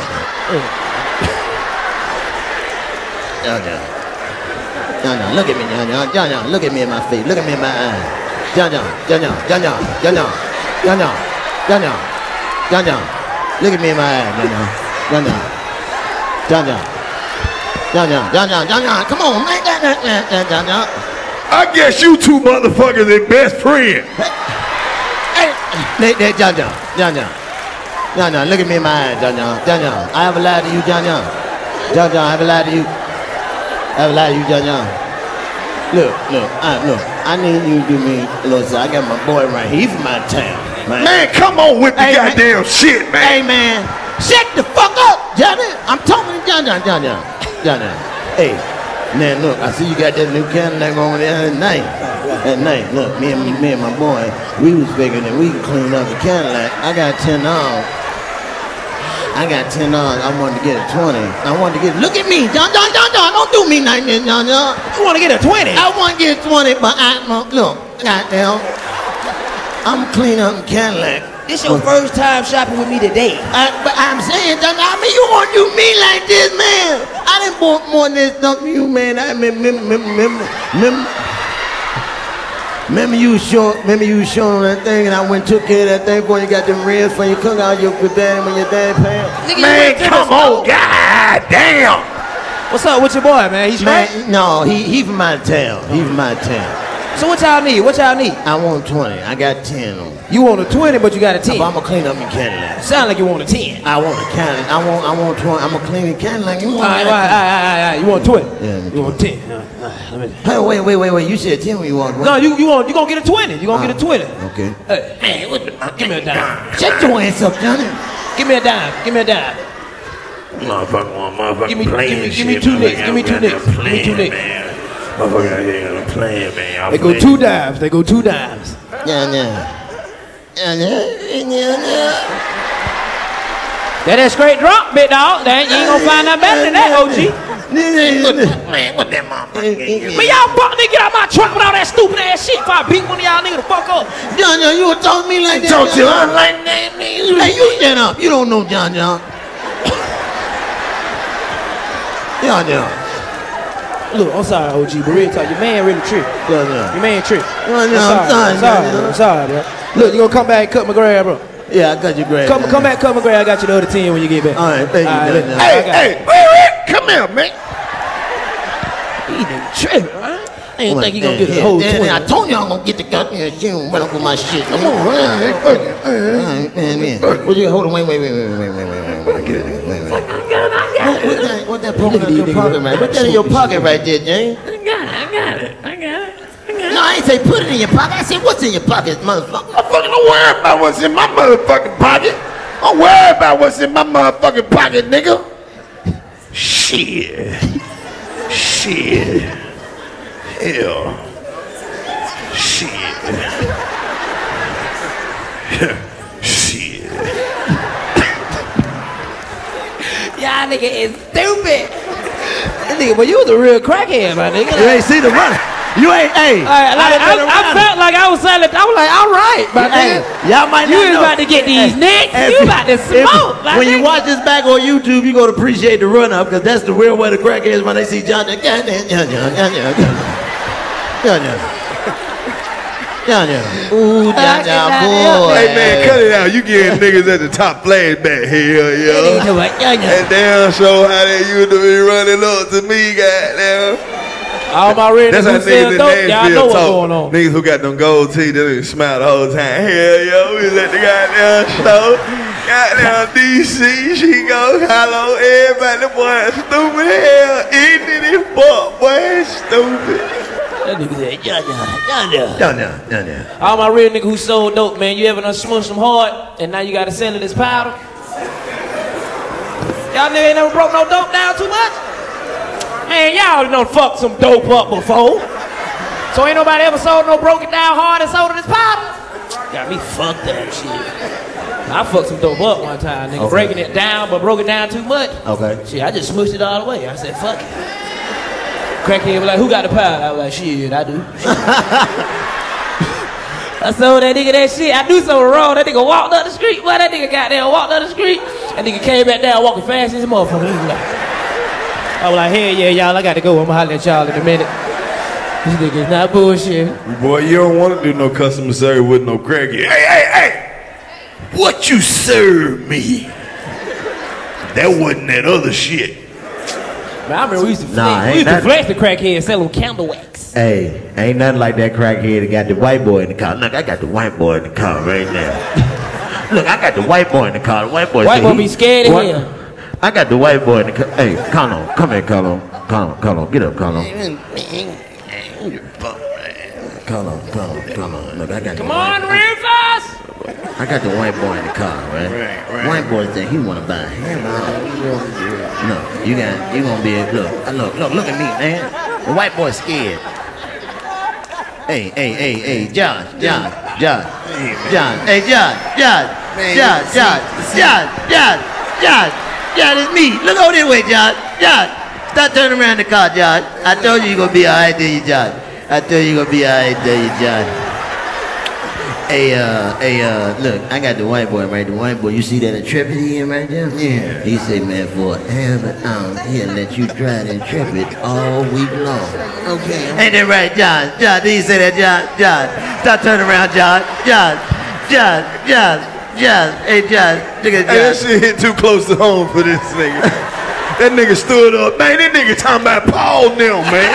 John John. John John, look at me, John John. John John, look at me in my face. Look at me in my eyes. John John, John John, John John, John John, John John, John John, John John. Look at me in my eyes, John John, John John, John John, John John, John John, John John. Come on, man, John John, John John. I guess you two motherfuckers are best friends. Hey, hey, hey, John John, John John, John John. Look at me in my eyes, John John, John John. I haven't lied to you, John John. John John, I haven't lied to you. I haven't lied to you, John John. Look, look, I, look. I need you to do me a little something. I got my boy right here. He's from my town, man. Man, come on with the Hey, man. goddamn shit, man. Hey, man. Shut the fuck up, Johnny. I'm talking to John John, John John. John John. Hey, man, look. I see you got that new Cadillac over there at night. At night, look, me and me and my boy, we was figuring that we could clean up the Cadillac. I got ten dollars. I got ten dollars. I wanted to get a twenty. I wanted to get. Look at me, John John John John. Don't do me like this, John John. You want to get a twenty? I want to get twenty, but I look. Goddamn. I'm cleaning up the Cadillac. This your first time shopping with me today. I, but I'm saying, John, I mean, you want to do me like this, man? I didn't bought more than this stuff for you, man. I remember, remember, remember, remember. Remember you was showing, remember you was showing that thing, and I went and took care of that thing. Boy, you got them ribs for your cook out your daddy when your dad passed. Man, come on, god damn. What's up with your boy, man? He's Man, straight? no, he he from out of town. He from out of town. So what y'all need? What y'all need? I want twenty. I got ten on. You want a twenty, but you got a ten. I'm gonna clean up your Cadillac. Sound like you want a ten. I want a Cadillac. I want I want twenty. I'm gonna clean your Cadillac. You All want? right, all right, all right, all right. You want twenty? Yeah, You want ten? All right, all right, let me- Hey, wait, wait, wait, wait. You said ten when you want. No, you you want you gonna get a twenty? You gonna get a twenty? Okay. Hey, man, what the, give me a dime. Shut your ass up, Johnny. Give me a dime. Give me a dime. Motherfucker want motherfucker Give me, playing give me, give me shit, two man. nicks. Give me two nicks. Give me two nicks. Man. Motherfucker out here playing, man. Y'all They go playing. two dimes. They go two dimes. Yeah, yeah. Yeah, yeah, yeah, yeah. That that straight drop, big dog. That you ain't gonna find nothing better than that, O G. Man, what that motherfucker? But y'all buck nigga get out my truck with all that stupid ass shit. If I beat one of y'all niggas the fuck up. John John, you were talking to me like that. Don't you John? like that, man? Hey, you stand up. You don't know John John. John John. Look, I'm sorry, O G, but real talk, your man really tripped. John John. Your man tripped. Well, I'm no, sorry, I'm sorry, I'm sorry, man. bro. I'm sorry, bro. Look, you gonna come back and cut my grass, bro. Yeah, I got you great. Come, come back, cut my grass. I got you the other ten when you get back. All right, thank you, All right, John look, John. I Hey, got hey, wait, wait, come here, man. you. He nigga tripping, right? I didn't think he gonna Yeah, get a yeah, whole yeah, twenty. I told you I'm gonna get the goddamn shit and run up with my shit. Come on, man. Man, man. What you hold on? Wait, wait, wait, wait, wait, wait, wait, wait, wait. Get it, wait, wait. What, what that? What that poking out your pocket, man? Put that in your pocket right there, James. I got it, I got it, I got it. No, I ain't say put it in your pocket. I said what's in your pocket, motherfucker. Motherfucker, don't worry about what's in my motherfucking pocket. Don't worry about what's in my motherfucking pocket, nigga. Shit. Shit. Hell. Shit. Shit. Y'all nigga is stupid. Nigga, but you was a real crackhead, my nigga. You ain't see the runner. You ain't, hey. All right, like, I, been I around felt like I was selling. I was like, all right, my Hey, nigga. y'all might You not is know. about to get these nicks. If- You about to if- smoke. my When you nigga. watch this back on YouTube, you gonna appreciate the run up because that's the real way the crackheads when they see John. John, John, John, John, John, John, John, John. John, John. Ooh, John, John, boy. Hey man, cut it out. You getting niggas at the top flashback here, yo. Nigga, like, yeah, yeah. And damn show how they used to be running up to me, goddamn. All my red That's how niggas who sell niggas in dope, y'all know Nashville what's talk. going on. Niggas who got them gold teeth, they didn't smile the whole time. Hell, yo, we was at the goddamn store. Goddamn D C, she go, hello, everybody, the boy stupid hell. Eating it, fuck, boy, stupid. That nigga said, yeah, yeah, yeah, yeah. John, John, John, John. All my real niggas who sold dope, man, you ever done smush them hard and now you gotta sell it as powder? Y'all niggas ain't never broke no dope down too much? Man, y'all done fucked some dope up before. So ain't nobody ever sold no broke it down hard and sold it as powder? Got me fucked up shit. I fucked some dope up one time, nigga. Okay. Breaking it down, but broke it down too much. Okay. Shit, I just smushed it all the way. I said, fuck it. Crackhead was like, who got the powder? I was like, shit, I do. I sold that nigga that shit. I do something wrong. That nigga walked up the street. Why that nigga got there and walked up the street? That nigga came back down walking fast as a motherfucker. He was like, I was like, hell yeah, y'all, I got to go. I'm gonna holler at y'all in a minute. This nigga's not bullshit. Boy, you don't want to do no customer service with no crackhead. Hey, hey, hey! What you serve me? That wasn't that other shit. Man, I remember we used to Nah, flex, ain't we used to that- flex the crackhead and sell them candle wax. Hey, ain't nothing like that crackhead that got the white boy in the car. Look, I got the white boy in the car right now. Look, I got the white boy in the car. The white boy White said boy he- be scared of What? him. I got the white boy in the car. Hey, Carlo, come here, Carlo. Carlo, Carlo, get up, Carlo. Carlo, Carlo, Carlo. Look, I got Come the on, white, real fast. I got the white boy in the car, right? Right, right. White boy said he wanna buy him. Look, you got, you gonna be a look, uh, look, look, look at me, man. The white boy scared. Hey, hey, hey, hey, John, John, John, John, hey, John, John, John, John, John, John, John, John, it's me. Look over this way, John, John. Stop turning around the car, John. I told you you're gonna be all right there, you John. I told you you're gonna be all right there, you John. Hey, uh, hey, uh, look, I got the white boy, right? The white boy, you see that Intrepid he in right there? Yeah. He say, man, for half an ounce, he'll let you try the Intrepid all week long. Okay. Ain't that right, John? John, did you say that, John? John, stop turning around, John. John, John, John, John. Hey, John, look at John. Hey, that shit hit too close to home for this nigga. That nigga stood up. Man, that nigga talking about Paul now, man.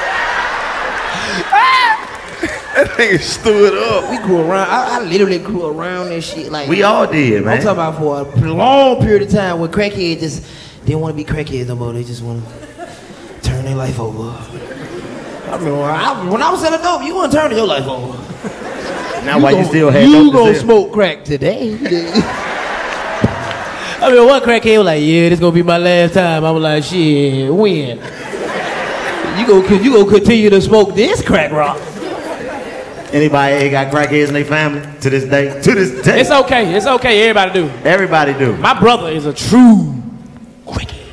That nigga stood up. We grew around. I, I literally grew around that shit. Like we all did, man. I'm talking about for a long period of time when crackheads just didn't want to be crackheads no more. They just want to turn their life over. I remember when I, when I was selling dope, you want to turn your life over. Now, you why gonna, you still had you dope gonna to smoke crack today? I mean, one crackhead was like, "Yeah, this gonna be my last time." I was like, "Shit, when? You go, you go continue to smoke this crack rock?" Anybody ain't got crackheads in their family to this day? To this day. It's okay. It's okay. Everybody do. Everybody do. My brother is a true crackhead.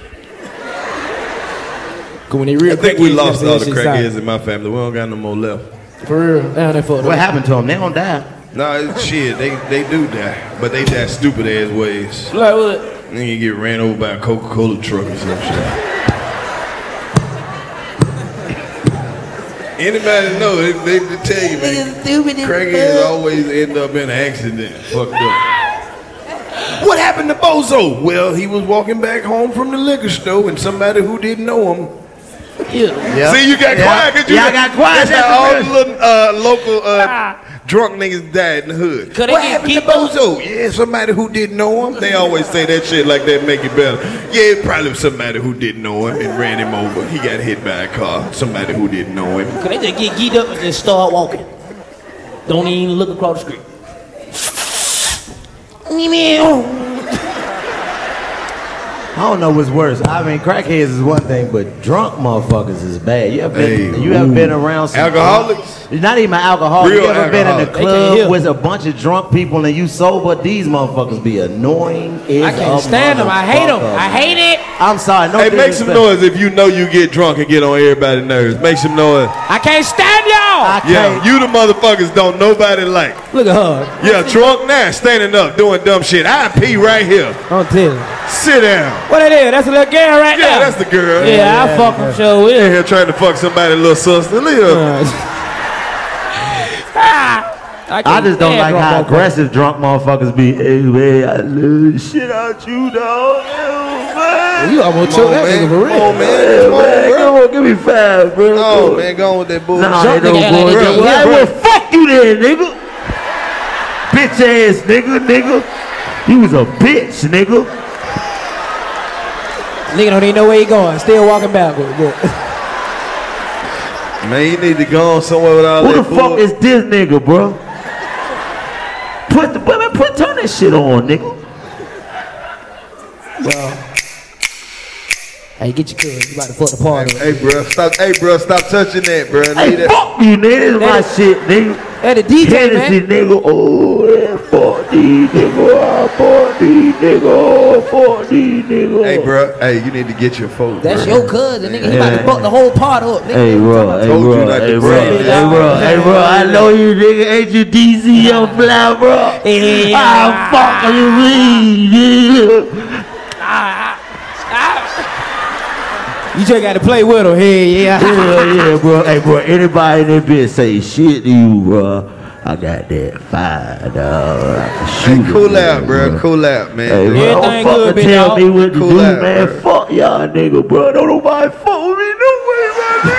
Cause when they real I think we lost all the shit crackheads side. in my family. We don't got no more left. For real. Down there for What happened to them? They don't die. No, it's shit. They they do die, but they die stupid ass ways. Like what? Then you get ran over by a Coca-Cola truck or some shit. Anybody know, they, they, they tell you, man, crackheads always end up in an accident, fucked up. What happened to Bozo? Well, he was walking back home from the liquor store and somebody who didn't know him. Yeah. Yep. See, you got Yep. quiet. Cause you Yeah, I got quiet. That's how all the little uh, local uh, drunk niggas died in the hood. Could they What get happened to keep up? Bozo? Yeah, somebody who didn't know him. They always say that shit like that make it better. Yeah, it probably was somebody who didn't know him and ran him over. He got hit by a car. Somebody who didn't know him. Could they just get geeked up and just start walking? Don't even look across the street. I don't know what's worse. I mean, crackheads is one thing, but drunk motherfuckers is bad. You ever been, Hey, you ever been around some Alcoholics? Not even alcoholic. Real You ever been in a alcoholic. They can't club hear. with a bunch of drunk people and you sober? These motherfuckers be annoying as I can't a stand them. I hate them. motherfucker. I hate it. I'm sorry. No Hey, make some disrespect. noise if you know you get drunk and get on everybody's nerves. Make some noise. I can't stand y'all. I Yeah, can't. you the motherfuckers don't nobody like. Look at her. Yeah, drunk now, standing up, doing dumb shit. I pee right here. Don't tell you. Sit down. What it is? That's a little girl right Yeah, there. that's the girl. Yeah, I fuck them show In with. here trying to fuck somebody's little sister. Leave her. I, I just don't like how aggressive drunk motherfuckers be. Hey, man, I love the shit out you, dog. Oh, man. You almost Come choked on, that nigga man. for Come real. on, man. Hey, Come on, man, bro. come on, give me five, bro. Oh, man, go on with that bullshit. Nah, ain't Drunk no nigga act like bullshit. they Well, get hey, it, well, fuck you then, nigga. Bitch ass nigga, nigga. You was a bitch, nigga. Nigga don't even know where he going. Still walking backwards. Look. Man, you need to go on somewhere with all Who that the fuck bull- is this nigga, bro? Put the women, put turn that shit on, nigga. Well, hey, get your cuz. You about to fuck the party. Hey, bro, stop. Hey, bro, stop touching that, bro. Hey, Leave that. fuck you, nigga. This is my That- shit, nigga. Hey, the D J, Hennessy, man. nigga. Oh, yeah, fuck these, nigga. Oh, fuck these, nigga. Oh, fuck these, nigga. Hey, bro. Hey, you need to get your phone. That's bro. your cousin, nigga. He Yeah. about to fuck the whole part up, nigga. Hey, bro, hey, told you bro, not to hey, bro, say hey, that. bro, hey, bro, I know you, nigga. Ain't you D C young fly, bro? Yeah. Ah, fuck you, mean, nigga. You just got to play with him. Hey, yeah. Yeah, yeah, bro. Hey, bro, anybody in that bitch say shit to you, bro, I got that fire, dog. I can Hey, shoot it, cool nigga, out, bro. Cool out, man. Hey, bro, Everything don't good, fucking big tell dog. me what to Cool do, out, man. bro. Fuck y'all, nigga, bro. Don't nobody fuck with me no way, man.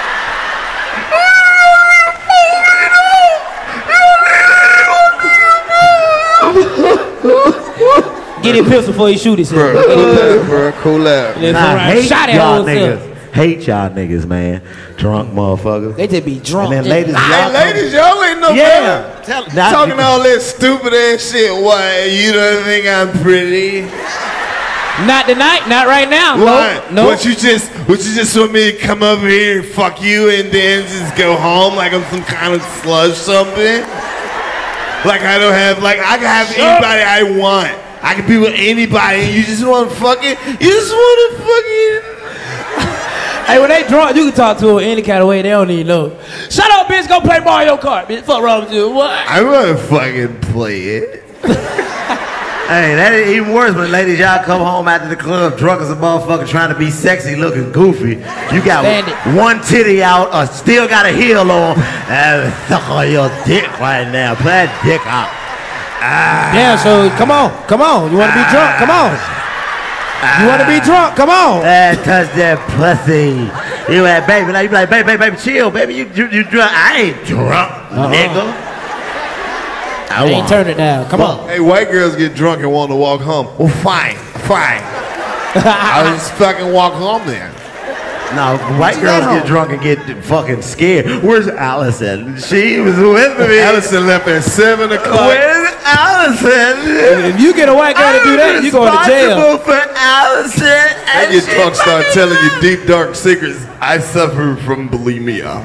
Get him pistol before he shoot his Bro, head. cool out, bro. Cool out. Then I fuck around, hate shot at y'all whole self. niggas. Hate y'all niggas, man. Drunk motherfuckers. They just be drunk. And then Just- ladies, Hey, y'all ladies, y'all ain't no Yeah. better. Now- Talking all that stupid ass shit. Why? You don't think I'm pretty? Not tonight, not right now. Why? No, no. What you just, what you just want me to come over here and fuck you and then just go home like I'm some kind of slush something? Like I don't have, like I can have anybody I want. I can be with anybody and you just want to fucking, you just want to fucking. Hey, when they drunk, you can talk to them any kind of way. They don't even know. Shut up, bitch. Go play Mario Kart. Bitch, fuck wrong with you. What? I wanna fucking play it. Hey, that is even worse when ladies, y'all come home after the club drunk as a motherfucker trying to be sexy, looking goofy. You got one titty out or still got a heel on and suck on your dick right now. Play that dick out. Ah. Yeah, so come on, come on. You wanna be drunk? Come on. You wanna be drunk? Come on. Ah, touch that pussy. You like, baby, like, you like, baby, baby, baby, chill, baby. You, you, you drunk. I ain't drunk, uh-huh. nigga. I ain't turn it down. Come on. Hey, white girls get drunk and want to walk home. Well, fine, fine. I'll just fucking walk home then. No, white girls get drunk and get fucking scared. Where's Allison? She was with me. Allison left at seven o'clock. Where's Allison? If you get a white girl to do that, you going to jail. I'm responsible for Allison. And your drunk start telling you deep, dark secrets. I suffer from bulimia.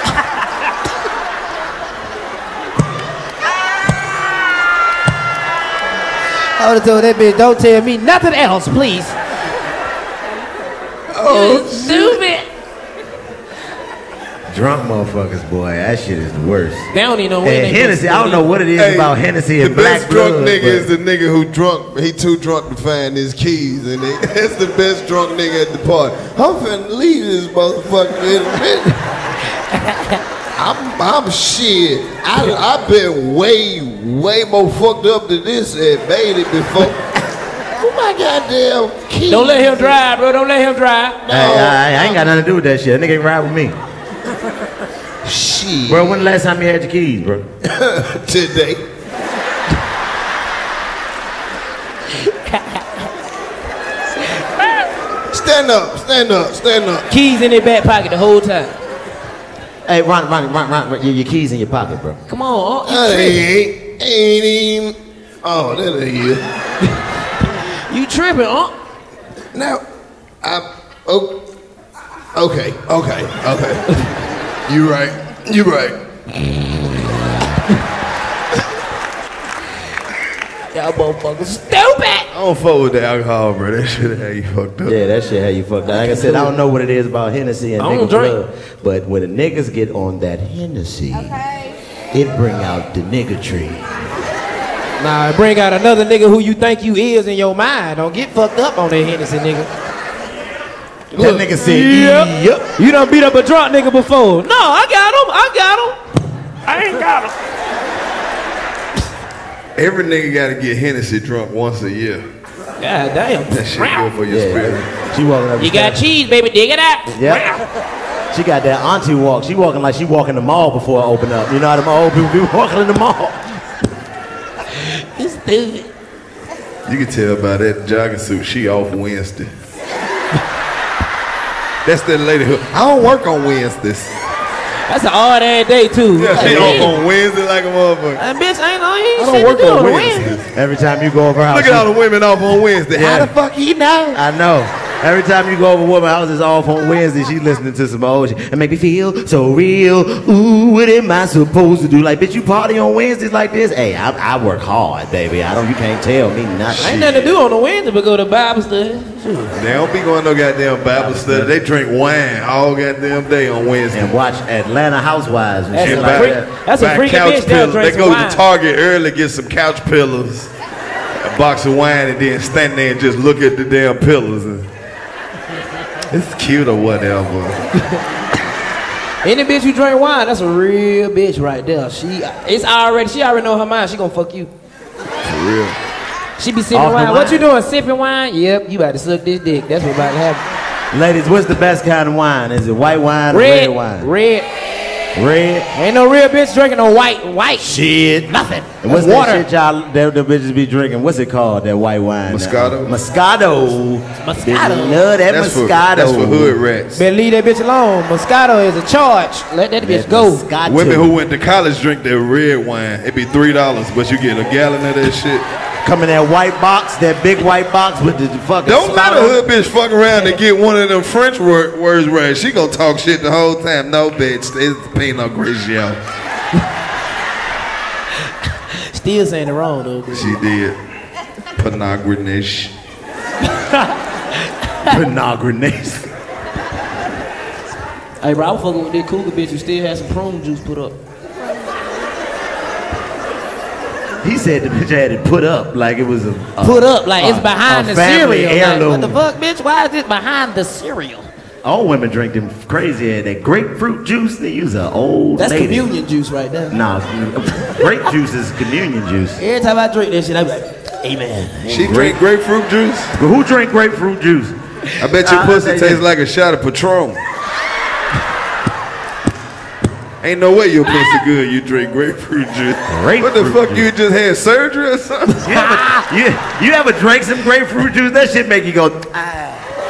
I would have told that bitch, don't tell me nothing else, please. Oh, stupid. Drunk motherfuckers, boy, that shit is the worst. They don't even know what hey, they Hennessy, I don't know what it is hey, about Hennessy and the black best drunk blood, nigga but... is the nigga who drunk. He too drunk to find his keys, and they, that's the best drunk nigga at the party. I'm finna leave this motherfucker in a minute. I'm, I'm shit. I, I've been way, way more fucked up than this and made it before. Oh my goddamn keys. Don't let him drive, bro. Don't let him drive. No. Hey, I, I ain't got nothing to do with that shit. That nigga ain't ride with me. Shit. Bro, when the last time you had your keys, bro? Today. Stand up, stand up, stand up. Keys in their back pocket the whole time. Hey, Ron, Ron, Ron, Ron, Ron your, your keys in your pocket, bro. Come on, oh, That ain't, ain't even. Oh, that ain't you. You tripping, huh? Now, I. Oh, okay, okay, okay. You right. You right. Y'all motherfuckers stupid. I don't fuck with the alcohol, bro. That shit how you fucked up. Yeah, that shit how you fucked up. Like I said, I don't know what it is about Hennessy and I nigga don't drink. blood, but when the niggas get on that Hennessy, Okay. it bring out the nigga tree. Nah, bring out another nigga who you think you is in your mind. Don't get fucked up on that Hennessy, nigga. That nigga said, yep. yep. You done beat up a drunk nigga before. No, I got him. I got him. I ain't got him. Every nigga gotta get Hennessy drunk once a year. God damn. That shit good for your Yeah, spirit. she walking up the You got steps. cheese, baby. Dig it out. Yep. She got that auntie walk. She walking like she walking the mall before I open up. You know how them old people be walking in the mall. You stupid. You can tell by that jogging suit, she off Wednesday. That's that lady who, I don't work on Wednesdays. That's an odd ass day too. Yeah, she off on Wednesday like a motherfucker. That bitch ain't on. He I ain't don't shit work to do on on Wednesdays. Wednesday. Every time you go over her house. Look at all the women off on Wednesday. How Yeah. the fuck he know? I know. Every time you go over woman's house is off on Wednesday, she listening to some old shit. It make me feel so real. Ooh, what am I supposed to do? Like, bitch, you party on Wednesdays like this? Hey, I, I work hard, baby. I don't. You can't tell me nothing. Ain't nothing to do on the Wednesday but go to Bible study. They don't be going no goddamn Bible study. They drink wine all goddamn day on Wednesday. And watch Atlanta Housewives and That's shit a like freak- that. That's a Buy freaking couch bitch that pillows. drinks They go wine. to Target early, get some couch pillows, a box of wine, and then stand there and just look at the damn pillows. And it's cute or whatever. Any bitch who drink wine, that's a real bitch right there. She, it's already, she already know her mind. She gonna fuck you. For real. She be sipping Off the wine. What wine? you doing? Sipping wine? Yep. You about to suck this dick. That's what about to happen. Ladies, what's the best kind of wine? Is it white wine or Red, red wine? red. Red. Ain't no real bitch drinking no white. White. Shit. Nothing. And what's That's water. that shit y'all, that the bitches be drinking? What's it called, that white wine? Moscato? Moscato. Moscato. Bitches love that That's for, Moscato. that's for hood rats. Better leave that bitch alone. Moscato is a charge. Let that bitch That go. Moscato. Women who went to college drink their red wine. It be three dollars, but you get a gallon of that shit. Come in that white box, that big white box with the fucking Don't let spout a on hood bitch fuck around and get one of them French word, words right. She gonna talk shit the whole time. No, bitch, it's Pinot Grigio. Still saying it wrong though. Bitch. She did. Pinot Grigio. Pinot Grenades. Hey, bro, I was fucking with that cougar bitch who still had some prune juice put up. He said the bitch had it put up like it was a, a Put up like a, it's behind a the family cereal. Like, heirloom. what the fuck, bitch? Why is it behind the cereal? All women drink them crazy and that grapefruit juice. They use an old That's lady. communion juice right there. Nah, grape juice is communion juice. Every time I drink that shit, I be like, amen. She drink grapefruit juice? But who drink grapefruit juice? I bet your Uh, pussy uh, tastes like a shot of Patron. Ain't no way your pussy good. You drink grapefruit juice. Grapefruit what the fuck? juice. You just had surgery or something? You ever, you, you ever drank some grapefruit juice? That shit make you go, ah.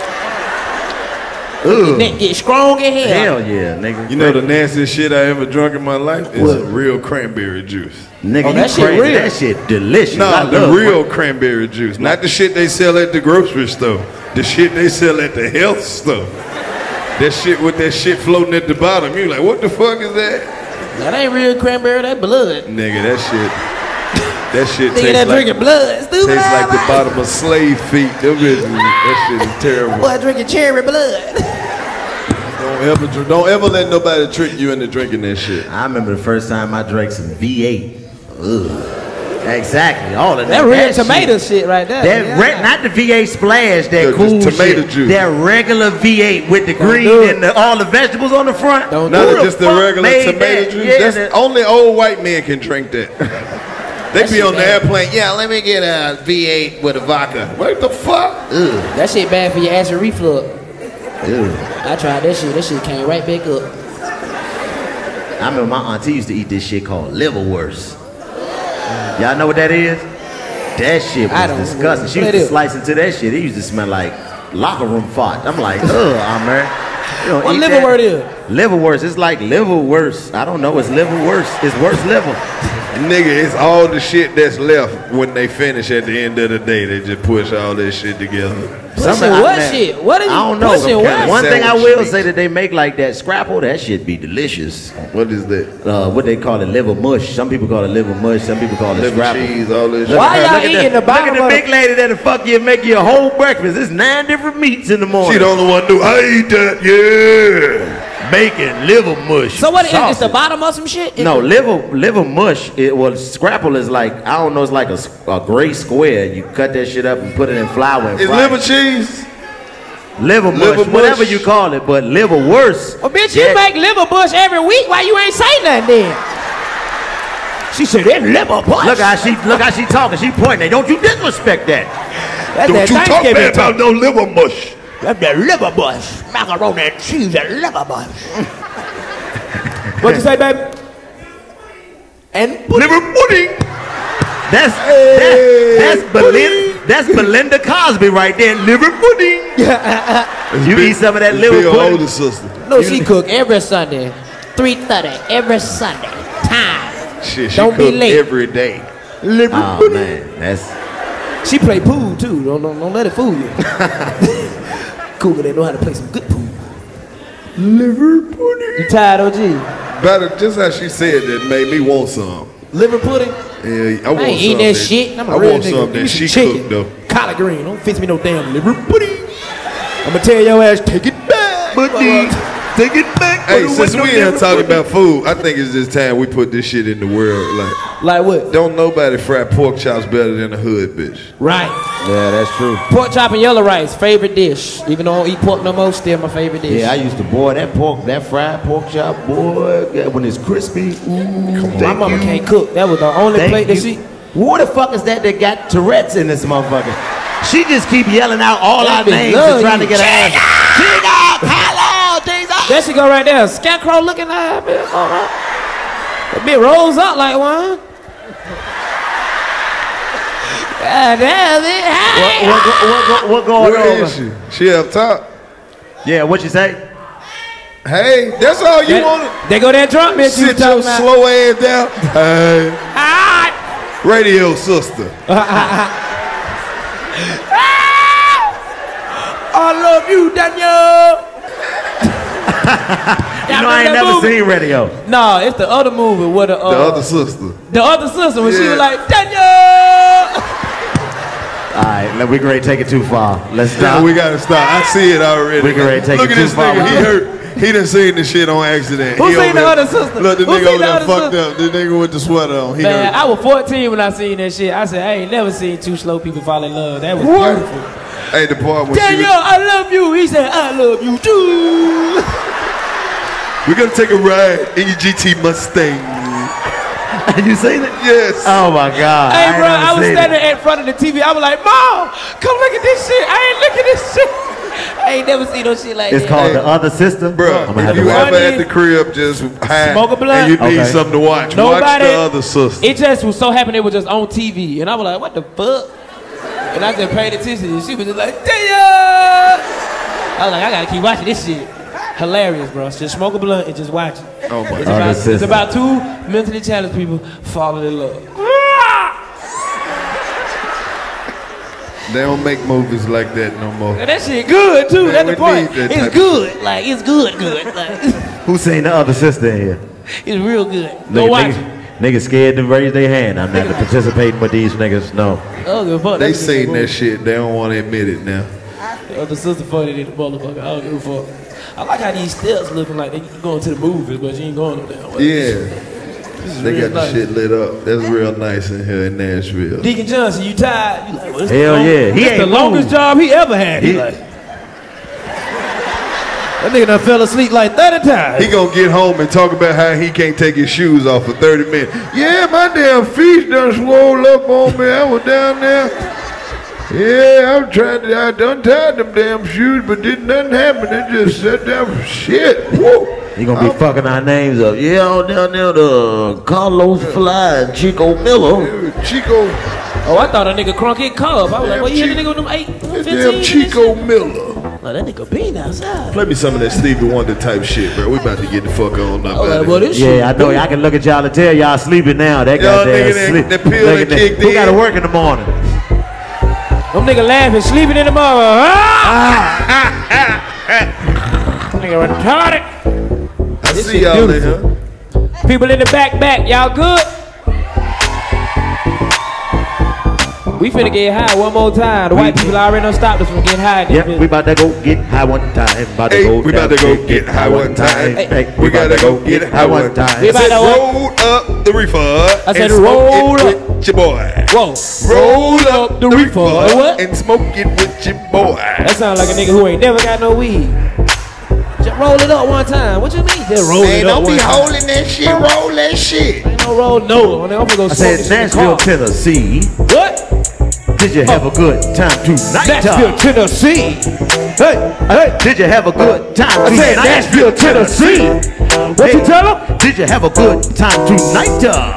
Ugh. Neck get strong in hell. Hell yeah, nigga. You know the nastiest shit I ever drunk in my life is real cranberry juice. Nigga, Oh, you that shit crazy. real. That shit delicious. I Nah, the love real cranberry juice. Not the shit they sell at the grocery store. The shit they sell at the health store. That shit with that shit floating at the bottom. You like, what the fuck is that? That ain't real cranberry, that blood. Nigga, that shit. That shit Nigga, tastes that like, drinking blood. Stupid tastes like the ass. bottom of slave feet. Them bitches, that shit is terrible. Boy, drinking cherry blood. Don't ever, dr- don't ever let nobody trick you into drinking that shit. I remember the first time I drank some V eight. Ugh. Exactly. All of that. That real that tomato shit, right there. That yeah. re- not the V eight splash, that Yeah, cool just tomato shit. juice. That regular V eight with the Don't green do it. and the, all the vegetables on the front. Don't Not do it. just the fuck regular made tomato that? juice. Yeah, That's the- only old white men can drink that. They That be shit on the bad. airplane. Yeah, let me get a V eight with a vodka. What the fuck? That shit bad for your acid reflux. Ew. I tried that shit. That shit came right back up. I remember my auntie used to eat this shit called liverwurst. Y'all know what that is? That shit I was don't disgusting. She know. used What to it slice into that shit. It used to smell like locker room fart. I'm like, ugh, I'm man. You don't What eat liverwurst that. is? Liverwurst. It's like liverwurst. I don't know. It's liverwurst. It's worse liver. Nigga, it's all the shit that's left when they finish at the end of the day. They just push all this shit together. Pushing I- what man, shit? What are you I don't know. pushing? Some What? kind of One thing I sandwich will meat. say that they make like that scrapple, that shit be delicious. What is that? Uh, what they call it, liver mush. Some people call it liver mush. Some people call it Liver scrapple. cheese, all this Look shit. Why at her. y'all Look at eating the, the bottom Look at of the the- big lady that'll fuck you and make you a whole breakfast. It's nine different meats in the morning. She the only one do. I eat that, yeah. Bacon, liver mush. So what is it? It's the sausage. bottom of some shit? No, liver liver mush. It well, scrapple is like I don't know. It's like a, s- a gray square. You cut that shit up and put it in flour and Is fry liver it. cheese? liver mush, liver mush? whatever you call it, but liver worse. Well, bitch, you Yeah. make liver bush every week. Why you ain't say nothing then? She said that liver bush. Look how she look how she talking. She pointing. Don't you disrespect that? That's Don't that you talk Thanksgiving bad talk. about no liver mush. That's that liver bush. Macaroni and cheese and liver bush. What'd you say, baby? And Liver pudding. That's Hey, that, that's pudding. Belinda. That's Belinda Cosby right there. Liver pudding. You eat some of that It's liver Bill pudding. older sister. no, she cook every Sunday, three thirty every Sunday. Time. Shit, she Don't be cook late. every day. Liver Oh pudding. man, that's She play pool too. Don't, don't, don't let it fool you. Cougar, they know how to play some good pool. Liver pudding. You tired, O G? Better, just how she said that made me want some. Liver pudding? Yeah, I want I ain't some eating that shit. I'm a I real want nigga. some Give me that some she chicken. cooked though. Collard green. Don't fix me no damn liver pudding. I'ma tell your ass, take it back. pudding. Take it back. Hey, since we in here talking about food, I think it's just time we put this shit in the world. Like, Like what? don't nobody fry pork chops better than a hood bitch. Right. Yeah, that's true. Pork chop and yellow rice, favorite dish. Even though I don't eat pork no more, still my favorite dish. Yeah, I used to boy that pork, that fried pork chop, boy. yeah, When it's crispy, ooh, my thank mama you. can't cook. That was the only Thank plate you. that she. Who the fuck is that that got Tourette's in this motherfucker? She just keep yelling out all That our bitch names love and trying to you. get her ass. Chica, hello, Jesus. That should go right there. Scarecrow looking at that bitch. All right. That bitch rolls up like one. God damn it. What, Hey. what, what, what, what going Where on? is she? She up top. Yeah, what you say? Hey, that's all you That- want They go that drunk bitch you to sit talking your about. slow ass down. Hey, Ah! radio sister. I love you, Daniel. You know, I ain't never seen radio. No, it's the other movie where the, uh, The other sister. the other sister when she Yeah. was like, Daniel. All right, let- we can ready to take it too far. Let's Nah, stop. we gotta stop. I see it already. We can ready to take Look it at too this far. nigga. He hurt. he done seen the shit on accident. Who he seen the there, other sister? Look, the Who nigga seen over the there other fucked sister? up. The nigga with the sweater on. He Man, done, I was fourteen when I seen that shit. I said, I ain't never seen two slow people fall in love. That was What? beautiful. hey, the part where she Daniel, was, I love you. He said, I love you too. we're gonna take a ride in your G T Mustang. You seen it? Yes. Oh my God. Hey, I bro, ain't never I was seen standing it. in front of the T V. I was like, Mom, come look at this shit. I ain't look at this shit. I ain't never seen no shit like It's that. called Hey. The Other Sister. Bro, I'm gonna if have you to watch ever it. at the crib just high Smoke a blunt? and you need Okay. something to watch, Nobody, watch the other sister. It just was so happened it was just on T V. And I was like, what the fuck? And I just paid attention and she was just like, damn! I was like, I gotta keep watching this shit. Hilarious, bro. Just smoke a blunt and just watch it. Oh my It's God. about, Sister. it's about two mentally challenged people falling in love. They don't make movies like that no more. And that shit good too. Man, That's we the point. need that type It's of good. Like it's good, good. Like Who seen The Other Sister in here? it's real good. Go Nigga- watch niggas, it. niggas scared to raise their hand. I'm not participating with these niggas. No. Oh, good fuck. They That shit seen good. that shit. They don't want to admit it now. The other sister funny than the motherfucker. I don't give a fuck. I like how these steps looking like they going to the movies, but you ain't going no damn way. Yeah. They real got nice. the shit lit up. That's real nice in here in Nashville. Deacon Johnson, you tired? You like, well, this Hell the long- yeah. He this ain't the longest moved. job he ever had. He, He- like, that nigga done fell asleep like thirty times. He gonna get home and talk about how he can't take his shoes off for thirty minutes. Yeah, my damn feet done swole up on me. I was down there. Yeah, I'm trying to, I done tied them damn shoes, but didn't nothing happen. It just sat down. Shit. Whoa. You gonna be fucking our names up. Yeah, all down there, the Carlos Fly and Chico Miller. Chico, Oh, I thought a nigga crunk hit Cub. I was like, Damn well, you hit Chico- the nigga with them eight, that fifteen? damn Chico Miller. Oh, that nigga been outside. Play me some of that Stevie Wonder type shit, bro. We about to get the fuck on up Oh, out like, of well, here. this shit. Yeah, I know. I can look at y'all and tell y'all sleeping now. That Y'all goddamn nigga that- sleep. that pill Look that at that. kicked Who got to in. work in the morning? Them nigga laughing, sleeping in the mother. Ah! Nigga retarded. I This see shit y'all in beautiful. here. People in the back, back, y'all good? We finna get high one more time. The white people already done stopped us from getting high. Yep, we about to go get high one time. About to Hey, go we about to down, go get high one time. Hey, We gotta go get high one time. We I about said to what? roll up the reefer. I said and smoke roll it up. with your boy. Whoa. Roll up the reefer What? and smoke it with your boy. That sounds like a nigga who ain't never got no weed. Just roll it up one time. What you mean? Just roll Man, it up don't one be time. holding that shit. Roll that shit. Ain't no roll, no. I'm gonna go I smoke said this shit in the Nashville, car. Tennessee. What? Did you have a good time tonight? Nashville, Tennessee. Hey, hey. Did you have a good time I tonight? said Nashville, Tennessee. What you tell him? Did you have a good time tonight? uh?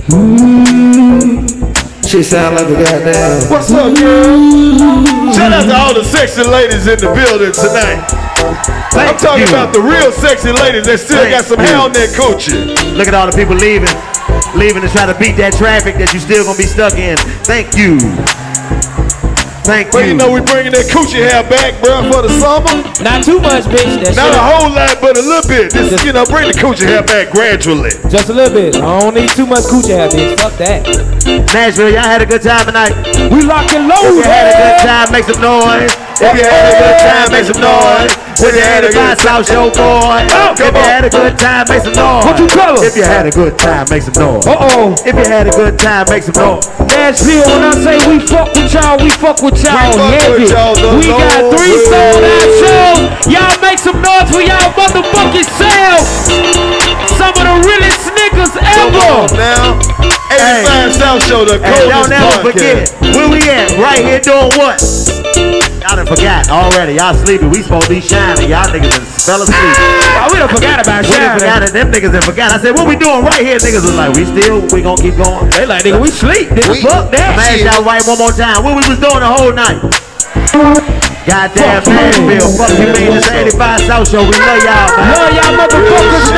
She sound like a goddamn. What's up, girl? Shout out to all the sexy ladies in the building tonight. I'm Thank talking you. about the real sexy ladies that still Thank got some you. hair on their coochie. Look at all the people leaving, leaving to try to beat that traffic that you still gonna be stuck in. Thank you. Thank Well, you. you know we bringing that coochie hair back, bro, for the summer. Not too much, bitch. That Not shit- a whole lot, but a little bit. Just, you know, bring the coochie hair back gradually. Just a little bit. I don't need too much coochie hair, bitch. Fuck that. Nashville, y'all had a good time tonight. We locked and If you loaded. had a good time, make some noise. If you had a good time, make some noise. If you had a good South Show boy. If you had a good time, make some noise. What you tell 'em? If you had a good time, make some noise. Uh-oh. If you had a good time, make some noise. Nashville, when I say we fuck with y'all, we fuck with y'all We fuck heavy. with y'all the We got Lord three will. sold out shows. Y'all make some noise for y'all motherfucking selves. Some of the realest niggas ever. Now, eighty-five South Show, the Hey, y'all coldest never podcast. forget where we at. Right here doing what? Y'all done forgot already. Y'all sleeping. We supposed to be shining. Y'all niggas done fell asleep. Oh, we done forgot about We done Shining. forgot it. Them niggas done forgot. I said, what we doing right here? Niggas was like, we still, we gonna keep going. They like, nigga, we sleep. Nigga, We- fuck that. I'm ask y'all right one more time. What we was doing the whole night? Goddamn Fuck you. Nashville. Fuck you, man. This eighty-five South Show. We love y'all, man. Love y'all motherfuckers,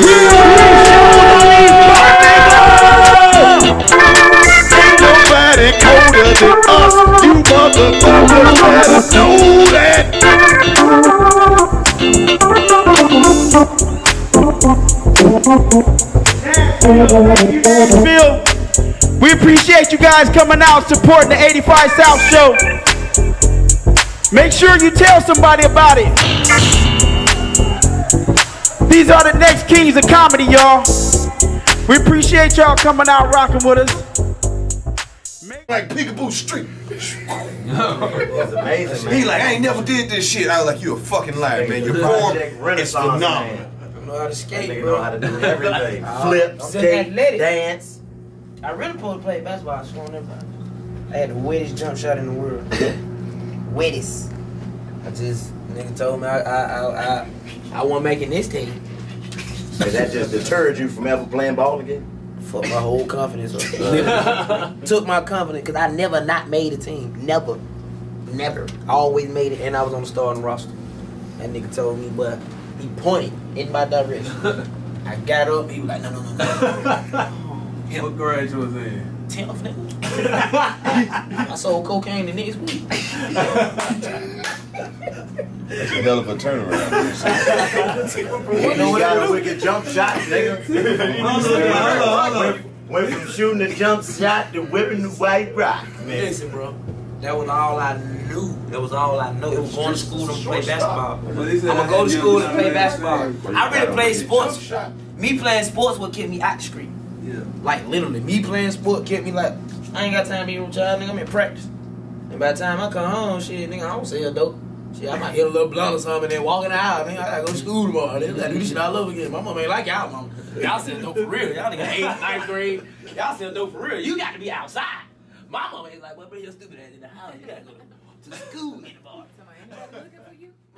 Ain't nobody colder than us. You motherfuckers better know that. Phil, we appreciate you guys coming out supporting the eighty-five South Show. Make sure you tell somebody about it. These are the next kings of comedy, y'all. We appreciate y'all coming out rocking with us. Like Peekaboo Street. It's amazing, man. He like, I ain't never did this shit. I was like, you a fucking liar, man. Your form is phenomenal. I know how to skate, Nigga bro. know how to do everything. Flip, skate, dance. I really supposed to play basketball. I sworn everybody. I had the wettest jump shot in the world. Wettest. I just nigga told me I I I I, I wasn't making this team. Did that just deterred you from ever playing ball again? Fuck my whole confidence up. Literally. Took my confidence because I never not made a team. Never. Never. Always made it and I was on the starting roster. That nigga told me, but he pointed in my direction. I got up, he was like, no, no, no, no. What grade you was in? tenth, nigga. I sold cocaine the next week. That's a hell of a turnaround. You got a wicked jump shot, nigga. Went from shooting the jump shot to whipping the white rock, man. Listen, bro. That was all I knew. That was all I knew. It was going to school and play basketball. I'm going to go to school and play basketball. I really played sports. Me playing sports would keep me out the street. Yeah. Like, literally. Me playing sports kept me like, I ain't got time to be with y'all, nigga. I'm in practice. And by the time I come home, shit, nigga, I don't sell dope. Shit, I might hit a little blunt or something and then walk in the house. Nigga, I gotta go to school tomorrow. Nigga, I gotta do this shit all over again. My mama ain't like y'all, mama. Y'all sell dope for real. Y'all nigga eighth, ninth grade. Y'all sell dope for real. You got to be outside. My mama ain't like, well, bring your stupid ass in the house. You gotta go to school in the bar. Somebody looking for you?